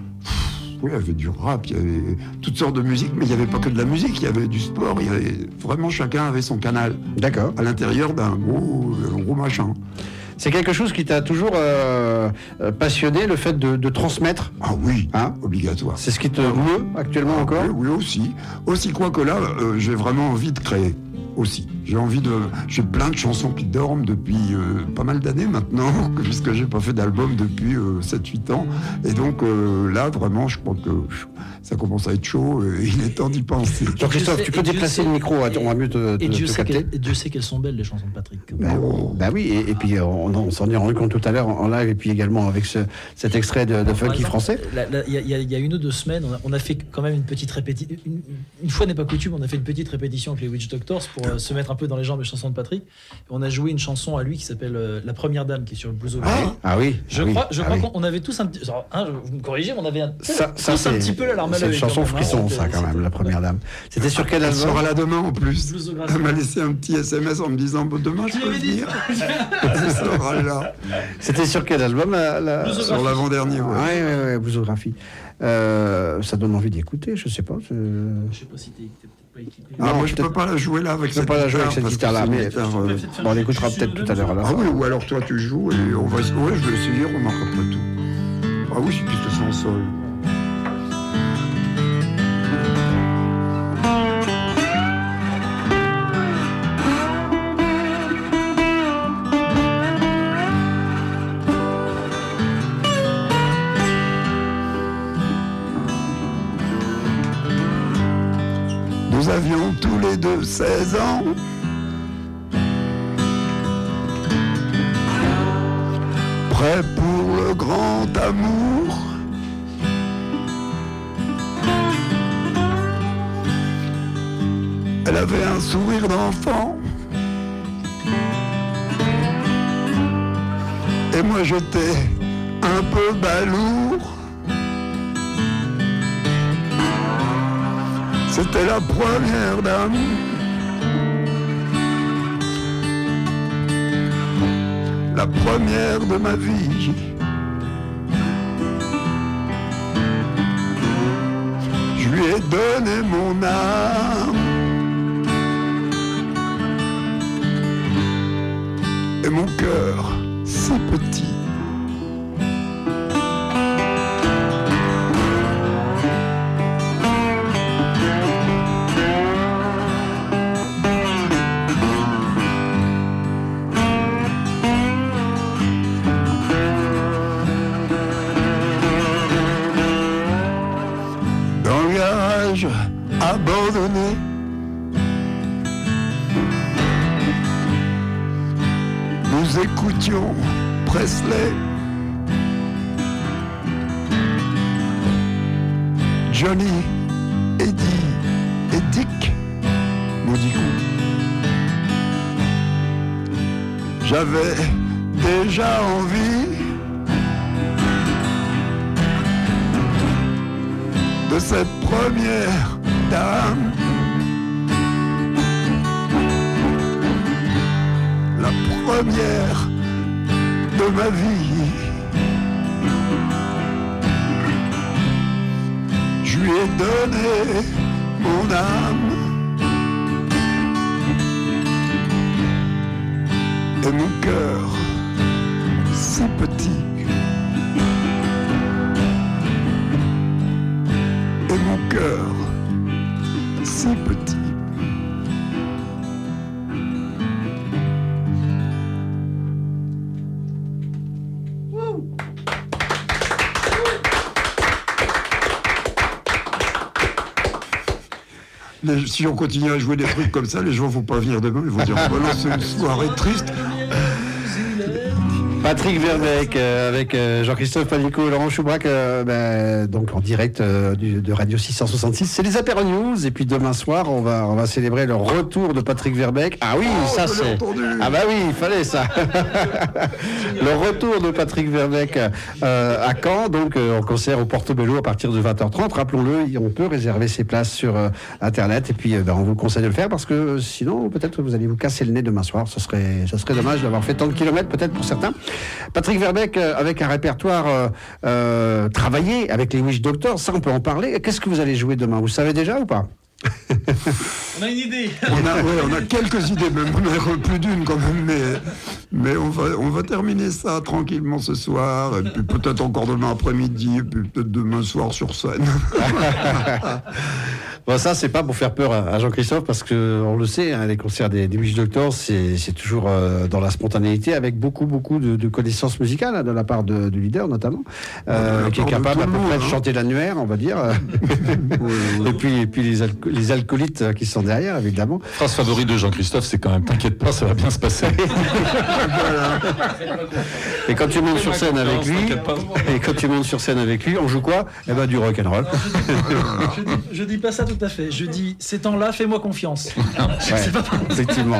Oui, il y avait du rap, il y avait toutes sortes de musique, mais il n'y avait pas que de la musique, il y avait du sport, il y avait... Vraiment, chacun avait son canal
D'accord.
à l'intérieur d'un gros, un gros machin.
C'est quelque chose qui t'a toujours euh, euh, passionné, le fait de, de transmettre.
Ah oui,
Hein
obligatoire.
C'est ce qui te meut actuellement encore?
Oui, oui, aussi. Aussi, quoique là, euh, j'ai vraiment envie de créer. Aussi. J'ai envie de. J'ai plein de chansons qui dorment depuis euh, pas mal d'années maintenant, puisque j'ai pas fait d'album depuis euh, sept huit ans. Et donc euh, là, vraiment, je crois que ça commence à être chaud et il est temps d'y penser.
Jean-Christophe,
Dieu
tu
sait-
peux
et Dieu
déplacer
sait-
le micro,
et-
on va mieux te, te,
Et Dieu
te
sait
capter.
qu'elles- et Dieu sait qu'elles sont belles, les chansons de Patrick.
Ben, ben oui, et, et puis euh, on, on s'en est rendu compte tout à l'heure en live, et puis également avec ce, cet extrait de, de
Par
Funky
exemple,
français.
là, là, Il y, a- il y a- il y a une ou deux semaines, on a, on a fait quand même une petite répétition. Une, une fois n'est pas coutume, on a fait une petite répétition avec les Witch Doctors pour pour euh, se mettre un peu dans les jambes des chansons de Patrick. Et on a joué une chanson à lui qui s'appelle euh, La Première Dame, qui est sur le Bluesographie.
Ah oui.
Je
ah
crois,
oui,
je
ah
crois
oui.
qu'on avait tous un petit. Alors, hein, je- vous me corrigez, mais on avait un,
Ça, ça,
tous
c'est
un petit peu la larme à
c'est une
l'œil.
chanson
quand même, hein,
frisson,
donc,
ça,
euh,
quand même,
c'était-
la première dame. C'était sur quel
Elle
album
sera là demain en plus.
Bluesographie.
Elle m'a laissé un petit S M S en me disant bon, demain je
Tu
peux
l'avais dit.
venir. Elle sera là.
C'était sur quel album la, la...
Bluesographie.
Sur l'avant-dernier,
Ouais,
ouais.
ouais, ouais, Bluesographie. Euh, ça donne envie d'écouter, je sais pas. je-
Je sais pas si t'es t'es peut-être pas équipé.
Ah,
Non,
moi je peux
peut-être-
pas la jouer là avec
Je peux
cette
pas la jouer avec
guitare,
cette
parce que
guitare-là,
c'est une
mais-
guitare, euh,
Bon, on l'écoutera peut-être tout à l'heure. alors.
Ah oui, ou alors toi tu joues et on va. Ouais, je vais essayer, on marque un peu tout. Ah oui, puisque c'est en sol. Nous avions tous les deux seize ans. Prêts pour le grand amour. Elle avait un sourire d'enfant. Et moi j'étais un peu balourd. C'était la première dame. La première de ma vie. Je lui ai donné mon âme. Et mon cœur si petit. Dans le garage abandonné, nous écoutions Presley, Johnny, Eddie et Dick, maudit coup. J'avais déjà envie de cette première dame, la première de ma vie. Je lui ai donné mon âme et mon cœur si petit. Et mon cœur si petit. Les- si on continue à jouer des trucs comme ça, les gens vont pas venir demain, ils vont dire oh, voilà, c'est une soirée triste.
Patrick Verbeek euh, avec euh, Jean-Christophe Panicot, Laurent Choubrac, euh, ben, donc en direct euh, du, de Radio six cent soixante-six. C'est les Apéro News. Et puis demain soir, on va, on va célébrer le retour de Patrick Verbeek. Ah oui,
Oh,
ça
je l'ai
c'est.
entendu.
Ah bah oui, il fallait ça. Le retour de Patrick Verbeek euh, à Caen, donc euh, en concert au Portobello à partir de vingt heures trente. Rappelons-le, on peut réserver ses places sur euh, Internet. Et puis, euh, ben, on vous conseille de le faire parce que euh, sinon, peut-être que vous allez vous casser le nez demain soir. Ce serait, ce serait dommage d'avoir fait tant de kilomètres, peut-être pour certains. Patrick Verbeek, euh, avec un répertoire euh, euh, travaillé avec les Wish Doctors, ça on peut en parler. Qu'est-ce que vous allez jouer demain? Vous savez déjà ou pas?
On a une idée.
On a, ouais, on a quelques idées, même on a plus d'une quand même, mais, mais on, va, on va terminer ça tranquillement ce soir, et puis peut-être encore demain après-midi, et puis peut-être demain soir sur scène.
Bon, ça, c'est pas pour faire peur à, à Jean-Christophe, parce que on le sait, hein, les concerts des, des Wish Doctors, c'est, c'est toujours euh, dans la spontanéité, avec beaucoup, beaucoup de, de connaissances musicales, hein, de la part de, du leader notamment, euh,
Ouais,
qui est
de la part de
capable à
tout
peu
le
près de
monde, hein.
chanter l'annuaire, on va dire. Et puis, et puis les, alco- les alcoolites qui sont derrière, évidemment.
Phrase favorite de Jean-Christophe, c'est quand même t'inquiète pas, ça va bien se passer.
Et quand tu montes sur scène avec lui,
T'inquiète pas.
et quand tu montes sur scène avec lui, on joue quoi? Eh ben du rock'n'roll.
je, dis, je dis pas ça tout tout à fait. Je dis, ces temps-là, fais-moi confiance.
Ouais,
C'est pas pareil.
effectivement.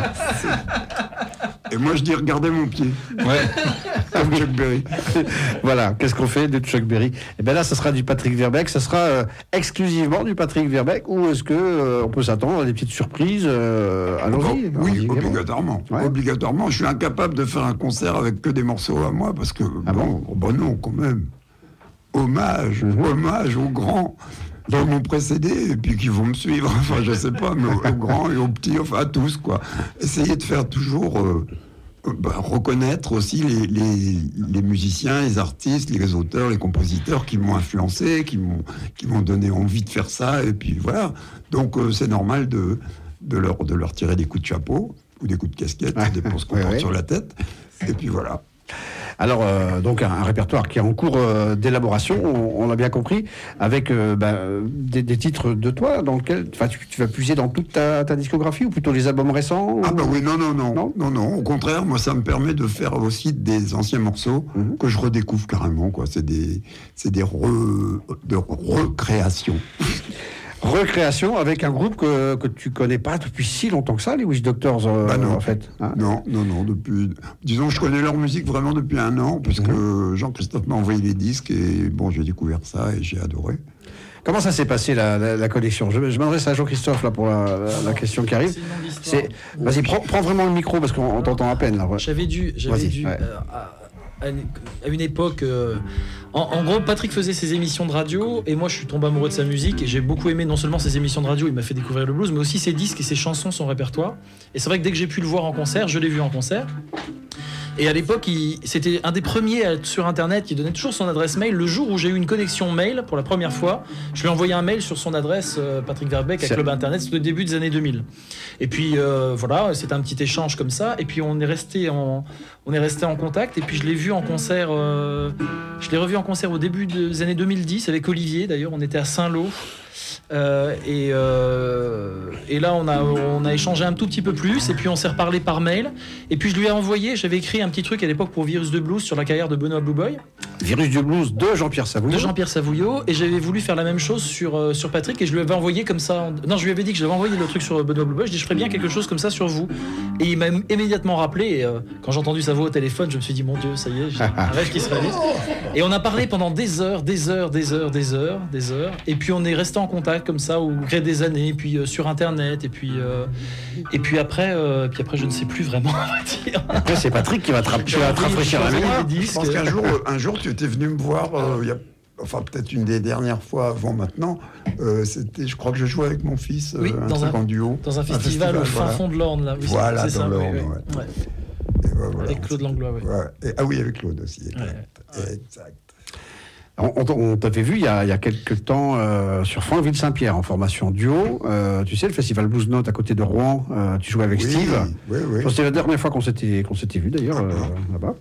Et moi, je dis, regardez mon pied.
Ouais.
Comme Chuck Berry.
Voilà, qu'est-ce qu'on fait de Chuck Berry? Et bien là, ça sera du Patrick Verbeek, ça sera euh, exclusivement du Patrick Verbeek, ou est-ce que euh, on peut s'attendre à des petites surprises euh, Allons-y.
Oh, oui,
allons-y, évidemment.
obligatoirement.
Ouais.
Obligatoirement. Je suis incapable de faire un concert avec que des morceaux à moi, parce que,
Ah
bon, bon, non, quand même. Hommage,
Mhm.
hommage aux grands qui m'ont précédé et puis qui vont me suivre. Enfin, je sais pas, mais aux, aux grands et aux petits, enfin, à tous, quoi. Essayer de faire toujours. Euh, Bah, reconnaître aussi les, les, les musiciens, les artistes, les auteurs, les compositeurs qui m'ont influencé, qui m'ont, qui m'ont donné envie de faire ça, et puis voilà. Donc euh, c'est normal de, de, leur, de leur tirer des coups de chapeau, ou des coups de casquette, ça dépend ce qu'on
Ouais,
porte
ouais.
sur la tête, et puis voilà.
Alors, euh, donc, un, un répertoire qui est en cours euh, d'élaboration, on, on l'a bien compris, avec euh, bah, euh, des, des titres de toi, dans lesquels tu, tu vas puiser dans toute ta, ta discographie, ou plutôt les albums récents
Ah
ou-
bah oui, non, non, non,
Non
non, non, au contraire, moi ça me permet de faire aussi des anciens morceaux
Mhm.
que je redécouvre carrément, quoi. C'est des, c'est des re, de recréations.
Recréation avec un groupe que, que tu connais pas depuis si longtemps que ça, les Wish Doctors, euh,
Bah non.
en fait. Hein.
Non, non, non, depuis... Disons, je connais leur musique vraiment depuis un an, puisque
Mhm.
Jean-Christophe m'a envoyé les disques, et bon, j'ai découvert ça, et j'ai adoré.
Comment ça s'est passé, la, la, la connexion? Je, je m'adresse à Jean-Christophe, là, pour la, la- la question qui arrive.
C'est une longue histoire.
C'est... Vas-y, prends, prends vraiment le micro, parce qu'on on t'entend à peine, là. Ouais.
J'avais dû, j'avais
Vas-y,
dû
ouais.
euh, à, à une, à une époque. euh, en, en gros, Patrick faisait ses émissions de radio et moi, je suis tombé amoureux de sa musique et j'ai beaucoup aimé non seulement ses émissions de radio, il m'a fait découvrir le blues, mais aussi ses disques et ses chansons, son répertoire. Et c'est vrai que dès que j'ai pu le voir en concert, je l'ai vu en concert. Et à l'époque, il- c'était un des premiers à être sur Internet qui donnait toujours son adresse mail. Le jour où j'ai eu une connexion mail pour la première fois, je lui ai envoyé un mail sur son adresse, euh, Patrick Verbeek, à
C'est-
Club Internet. C'était au début des années deux mille. Et puis euh, voilà, c'était un petit échange comme ça. Et puis on est resté en, on est resté en contact. Et puis je l'ai vu en concert, euh, je l'ai revu en concert au début des années deux mille dix avec Olivier. D'ailleurs, on était à Saint-Lô. Euh, et, euh, et là, on a, on a échangé un tout petit peu plus, et puis on s'est reparlé par mail. Et puis je lui ai envoyé, j'avais écrit un petit truc à l'époque pour Virus de Blues sur la carrière de Benoît Blue Boy,
Virus du blues de Jean-Pierre Savouillot.
de Jean-Pierre Savouillot, et j'avais voulu faire la même chose sur, euh, sur Patrick, et je lui avais envoyé comme ça. en- Non, je lui avais dit que j'avais envoyé le truc sur Benoît Blue Boy, je dis je ferais bien quelque chose comme ça sur vous. Et il m'a immédiatement rappelé, et euh, quand j'ai entendu sa voix au téléphone, je me suis dit mon Dieu, ça y est, j'ai un rêve qui se réalise. Et on a parlé pendant des heures, des heures, des heures, des heures, des heures, et puis on est resté en contact comme ça au gré des années, et puis euh, sur internet, et puis euh, et puis après, euh, puis après je ne sais plus vraiment, on va dire.
Après, c'est Patrick qui va te, ra- qui va te rafraîchir la
Oui,
mémoire.
des
Je
disques.
pense qu'un jour, un jour, tu étais venu me voir, euh, il y a, enfin peut-être une des dernières fois avant maintenant, euh, c'était, je crois que je jouais avec mon fils, euh,
Oui,
un
dans
truc
un-
en duo.
Dans un festival, au fin
voilà.
fond de l'Orne, là. Oui, c'est-
Voilà,
c'est
dans
ça, oui,
l'Orne,
oui.
ouais.
Ouais.
Et ouais, voilà,
Avec
on
Claude
s'est-
Langlois, oui.
Ouais. Et- ah oui, avec Claude aussi, exact.
Ouais.
exact.
On, on- on t'avait vu il y a, il y a quelques temps euh, sur Franqueville-Saint-Pierre en formation duo. Euh, tu sais, le festival Blues Note à côté de Rouen. euh, tu jouais avec
Oui,
Steve.
oui, oui.
Je pense que C'était la dernière fois qu'on s'était qu'on s'était vu d'ailleurs euh, là-bas.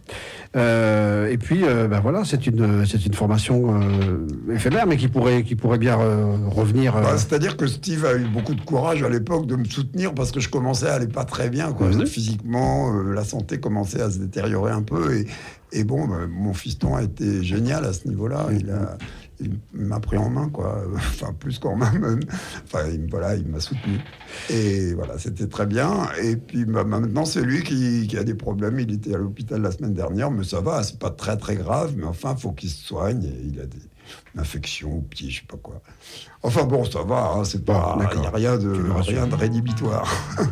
Euh, et puis, euh, ben voilà, c'est une c'est une formation euh, éphémère, mais qui pourrait qui pourrait bien euh, revenir. euh,
Bah, c'est-à-dire que Steve a eu beaucoup de courage à l'époque de me soutenir parce que je commençais à aller pas très bien, quoi.
Mhm.
Physiquement, euh, la santé commençait à se détériorer un peu. Et, et bon, bah, mon fiston a été génial à ce niveau-là. Il, a, il m'a pris en main, quoi. Enfin, plus qu'en main même. Enfin, il, voilà, il m'a soutenu. Et voilà, c'était très bien. Et puis bah, maintenant, c'est lui qui, qui a des problèmes. Il était à l'hôpital la semaine dernière, mais ça va, c'est pas très très grave. Mais enfin, il faut qu'il se soigne. Et il a des une infection au pied, je sais pas quoi. Enfin bon, ça va, hein, c'est pas, il n'y a rien de,
Tu me rassures.
rien de rédhibitoire.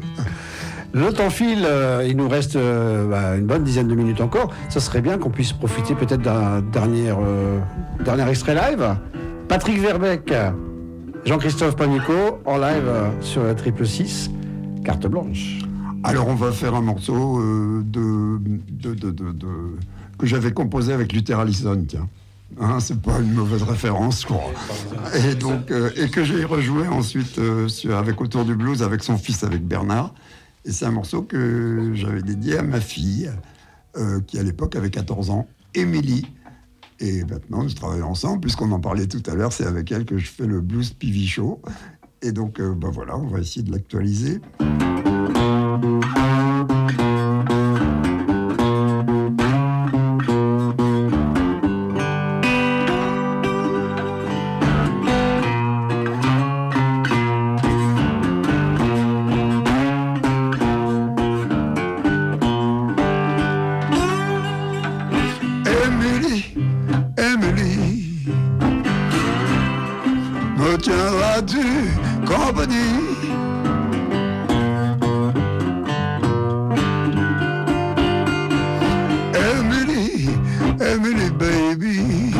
Le temps file, euh, il nous reste euh, bah, une bonne dizaine de minutes encore. Ça serait bien qu'on puisse profiter peut-être d'un dernier, euh, dernier extrait live. Patrick Verbeek, Jean-Christophe Panico en live euh, sur la triple six, carte blanche.
Alors on va faire un morceau euh, de, de, de, de, de- que j'avais composé avec Luther Allison, tiens. Hein, c'est pas une mauvaise référence, je crois. Et donc euh, et que j'ai rejoué ensuite euh, sur, avec Autour du Blues avec son fils, avec Bernard. Et c'est un morceau que j'avais dédié à ma fille, euh, qui à l'époque avait quatorze ans, Émilie. Et maintenant, nous travaillons ensemble, puisqu'on en parlait tout à l'heure, c'est avec elle que je fais le Blues P V Show. Et donc, euh, ben voilà, on va essayer de l'actualiser. Emily, Emily, me tiendras-tu compagnie? Emily, Emily, baby,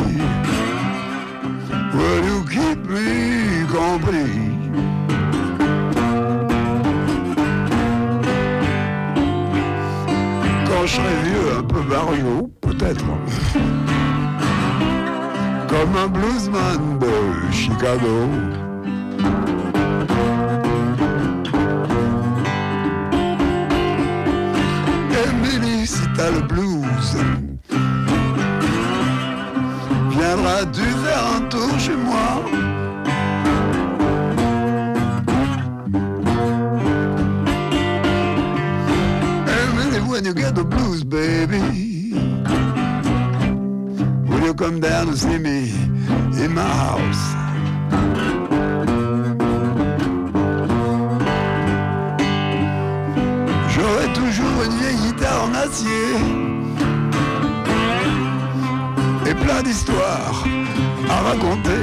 will you keep me company? Quand je serai vieux, un peu barrio, peut-être, comme un bluesman de Chicago. Emily, si t'as le blues, viendras-tu faire un tour chez moi? Emily, when you get the blues, baby, will you come down to see me in my house? J'aurai toujours une vieille guitare en acier et plein d'histoires à raconter.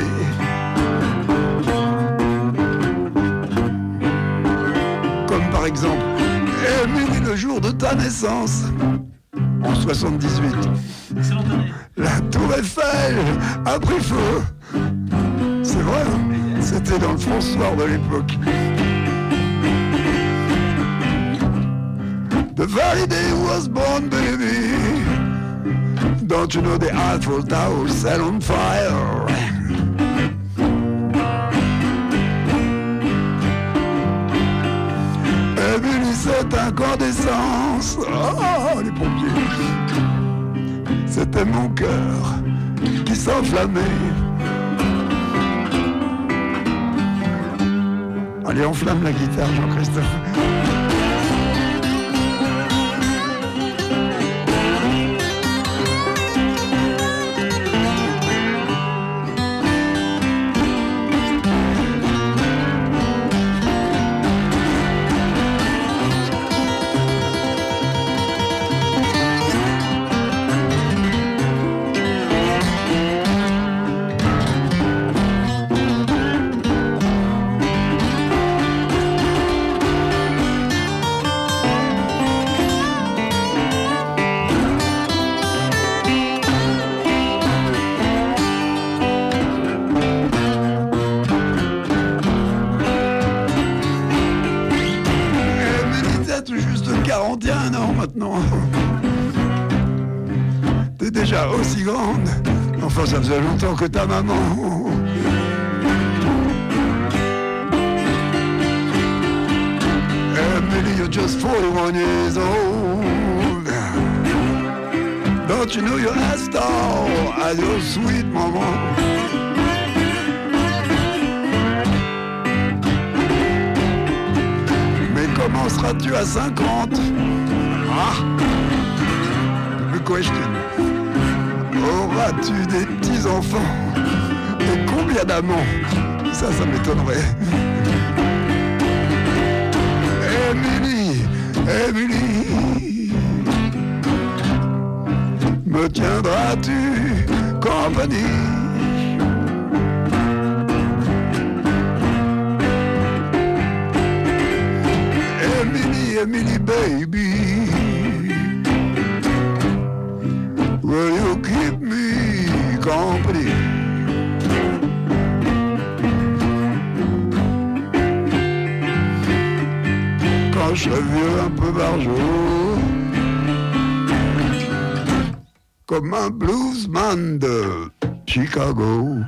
Comme par exemple, Emily, le jour de ta naissance, en soixante-dix-huit.
Excellente année.
La tour Eiffel a pris feu. C'est vrai, hein, c'était dans le François de l'époque. The valley day was born, baby. Don't you know the Eiffel Tower set on fire? Emily, cette incandescence. Oh, les pompiers. C'était mon cœur qui s'enflammait. Allez, enflamme la guitare, Jean-Christophe. quarante et un ans maintenant. T'es déjà aussi grande. Enfin, ça faisait longtemps que ta maman. Emily, you're just forty-one years old. Don't you know you're a star as your sweet mama? Comment seras-tu à cinquante? Ah, the question. Auras-tu des petits-enfants? Et combien d'amants? Ça, ça m'étonnerait. Emily, Emily, me tiendras-tu compagnie? Emily, Emily, baby, will you keep me company? Quand je serai vieux, un peu barjot, comme un bluesman de Chicago.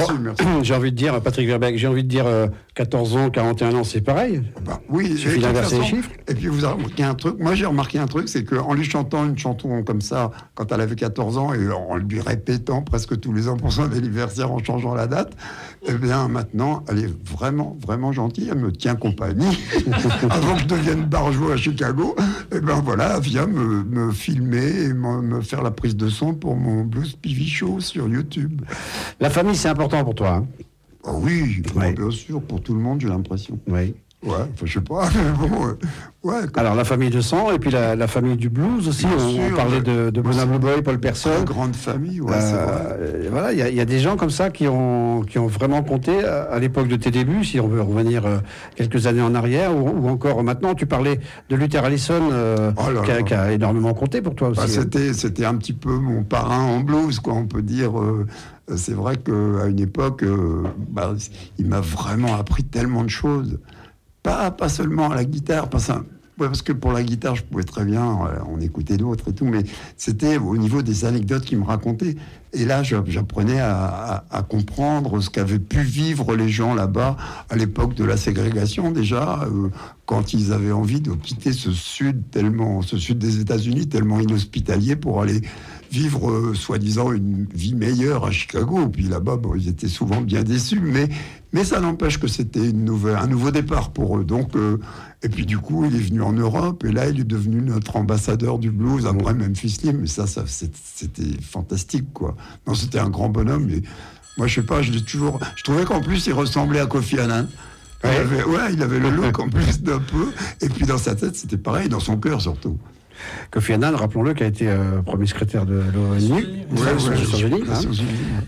merci.
J'ai envie de dire, Patrick Verbeek, j'ai envie de dire euh, quatorze ans, quarante et un ans, c'est pareil.
Bah, oui,
Il suffit
et de toute
d'inverser les
façon-
chiffres.
Et puis vous avez remarqué un truc, moi j'ai remarqué un truc, c'est qu'en lui chantant une chanson comme ça, quand elle avait quatorze ans, et en lui répétant presque tous les ans pour son anniversaire en changeant la date, eh bien maintenant, elle est vraiment, vraiment gentille, elle me tient compagnie. Avant que je devienne barjot à Chicago, eh bien voilà, elle vient me, me filmer et me, me faire la prise de son pour mon Blues P V Show sur YouTube.
La famille, c'est important pour toi. Hein.
Ah oui,
Ouais.
bien sûr, pour tout le monde, j'ai l'impression.
Oui.
Ouais, enfin, je sais pas, mais bon, euh, ouais, quand-
Alors, la famille de sang, et puis la, la famille du blues aussi.
Bien
On,
sûr,
on parlait
ouais.
de, de Bonham Boy, Paul
une
Persson.
grande famille, ouais,
Euh,
c'est vrai.
euh, voilà, il y, a- il y a des gens comme ça qui ont, qui ont vraiment compté à, à l'époque de tes débuts, si on veut revenir euh, quelques années en arrière, ou, ou encore maintenant. Tu parlais de Luther Allison, euh,
Oh là
qui, a,
là.
qui a énormément compté pour toi aussi.
Bah,
hein.
c'était, c'était un petit peu mon parrain en blues, quoi, on peut dire. euh, c'est vrai qu'à une époque, euh, bah, il m'a vraiment appris tellement de choses. Pas, pas seulement à la guitare, pas ça. Ouais, parce que pour la guitare, je pouvais très bien euh, en écouter d'autres et tout, mais c'était au niveau des anecdotes qu'il me racontait. Et là, je- j'apprenais à, à- à comprendre ce qu'avaient pu vivre les gens là-bas à l'époque de la ségrégation, déjà, euh, quand ils avaient envie de quitter ce sud tellement, ce sud des États-Unis tellement inhospitalier pour aller vivre, euh, soi-disant, une vie meilleure à Chicago. Puis là-bas, bon, ils étaient souvent bien déçus, mais, mais ça n'empêche que c'était une nouvelle, un nouveau départ pour eux. Donc, euh, et puis du coup, il est venu en Europe, et là, il est devenu notre ambassadeur du blues après Memphis Slim. Mais ça, ça c'est- c'était fantastique, quoi. Non, c'était un grand bonhomme. Et moi, je sais pas, je l'ai toujours. Je trouvais qu'en plus, il ressemblait à Kofi Annan. Il
Ouais.
avait, ouais, il avait le look en plus d'un peu. Et puis dans sa tête, c'était pareil, dans son cœur surtout.
Kofi Annan, rappelons-le, qui a été euh, premier secrétaire de l'ONU,
Ouais,
des
ouais,
Nations Unies, hein,
Nations Unies.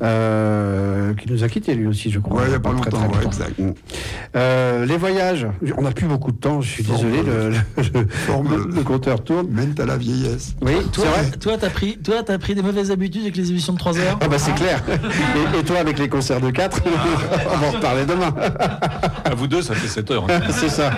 euh, qui nous a quittés lui aussi, je crois.
Ouais, il y a pas
très,
longtemps,
très
ouais, exact.
Euh, les voyages, on n'a plus beaucoup de temps, je suis
Forme-
désolé, le, le-
forme-
le- le compteur tourne.
Mène à la vieillesse.
Oui,
Toi,
c'est vrai.
toi, t'as pris, toi, t'as pris des mauvaises habitudes avec les émissions de trois heures.
Ah bah c'est clair. Et, et toi avec les concerts de quatre, on va en reparler demain.
À vous deux, ça fait sept heures.
C'est ça.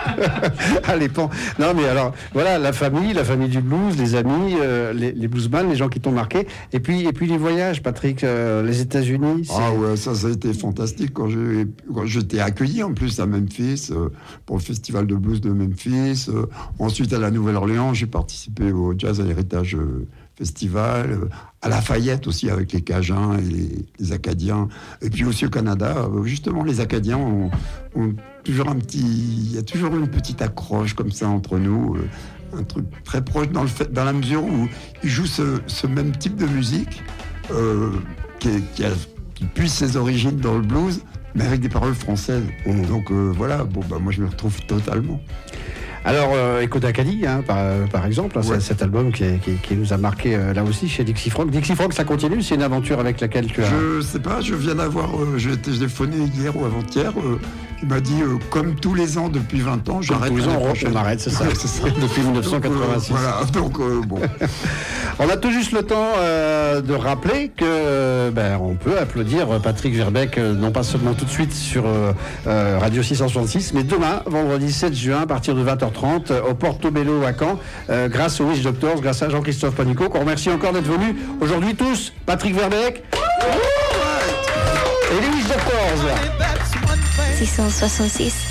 Allez, pan. Non mais alors, voilà, la famille, la famille du blues, les amis, euh, les, les bluesman, les gens qui t'ont marqué. Et puis, et puis les voyages, Patrick, euh, les États-Unis. c'est-
Ah ouais, ça, ça a été fantastique quand j'ai quand j'étais accueilli en plus à Memphis euh, pour le festival de blues de Memphis. Euh, ensuite à la Nouvelle-Orléans, j'ai participé au Jazz à l'Héritage euh, Festival, euh, à Lafayette aussi avec les Cajuns et les, les Acadiens, et puis aussi au Canada. Euh, justement, les Acadiens ont, ont toujours un petit, il y a toujours une petite accroche comme ça entre nous. Euh, un truc très proche dans, le fait, dans la mesure où ils jouent ce, ce même type de musique euh, qui, est- qui, a, qui puise ses origines dans le blues, mais avec des paroles françaises. Donc euh, voilà, bon, bah, moi je me retrouve totalement.
Alors, euh, Echo d'Acadie, hein, par, par exemple, hein,
Ouais.
c'est cet album qui, est- qui- qui nous a marqué euh, là aussi chez Dixie Frog. Dixie Frog, ça continue, c'est une aventure avec laquelle tu as...
Je sais pas, je viens d'avoir, euh, j'ai été téléphoné hier ou avant-hier, euh, il m'a dit, euh, comme tous les ans depuis vingt ans, j'arrête
tous les ans,
l'année
on-
prochaine.
on arrête, c'est ça.
Ouais, c'est ça.
Depuis mille neuf cent quatre-vingt-six.
Donc, euh, voilà, donc euh, bon.
On a tout juste le temps euh, de rappeler que euh, ben, on peut applaudir Patrick Verbeek, euh, non pas seulement tout de suite sur euh, euh, Radio six cent soixante-six, mais demain, vendredi sept juin, à partir de vingt heures trente, euh, au Portobello à Caen, euh, grâce aux Witch Doctors, grâce à Jean-Christophe Panico, qu'on remercie encore d'être venus aujourd'hui tous. Patrick Verbeek et les Witch Doctors.
six cent soixante-six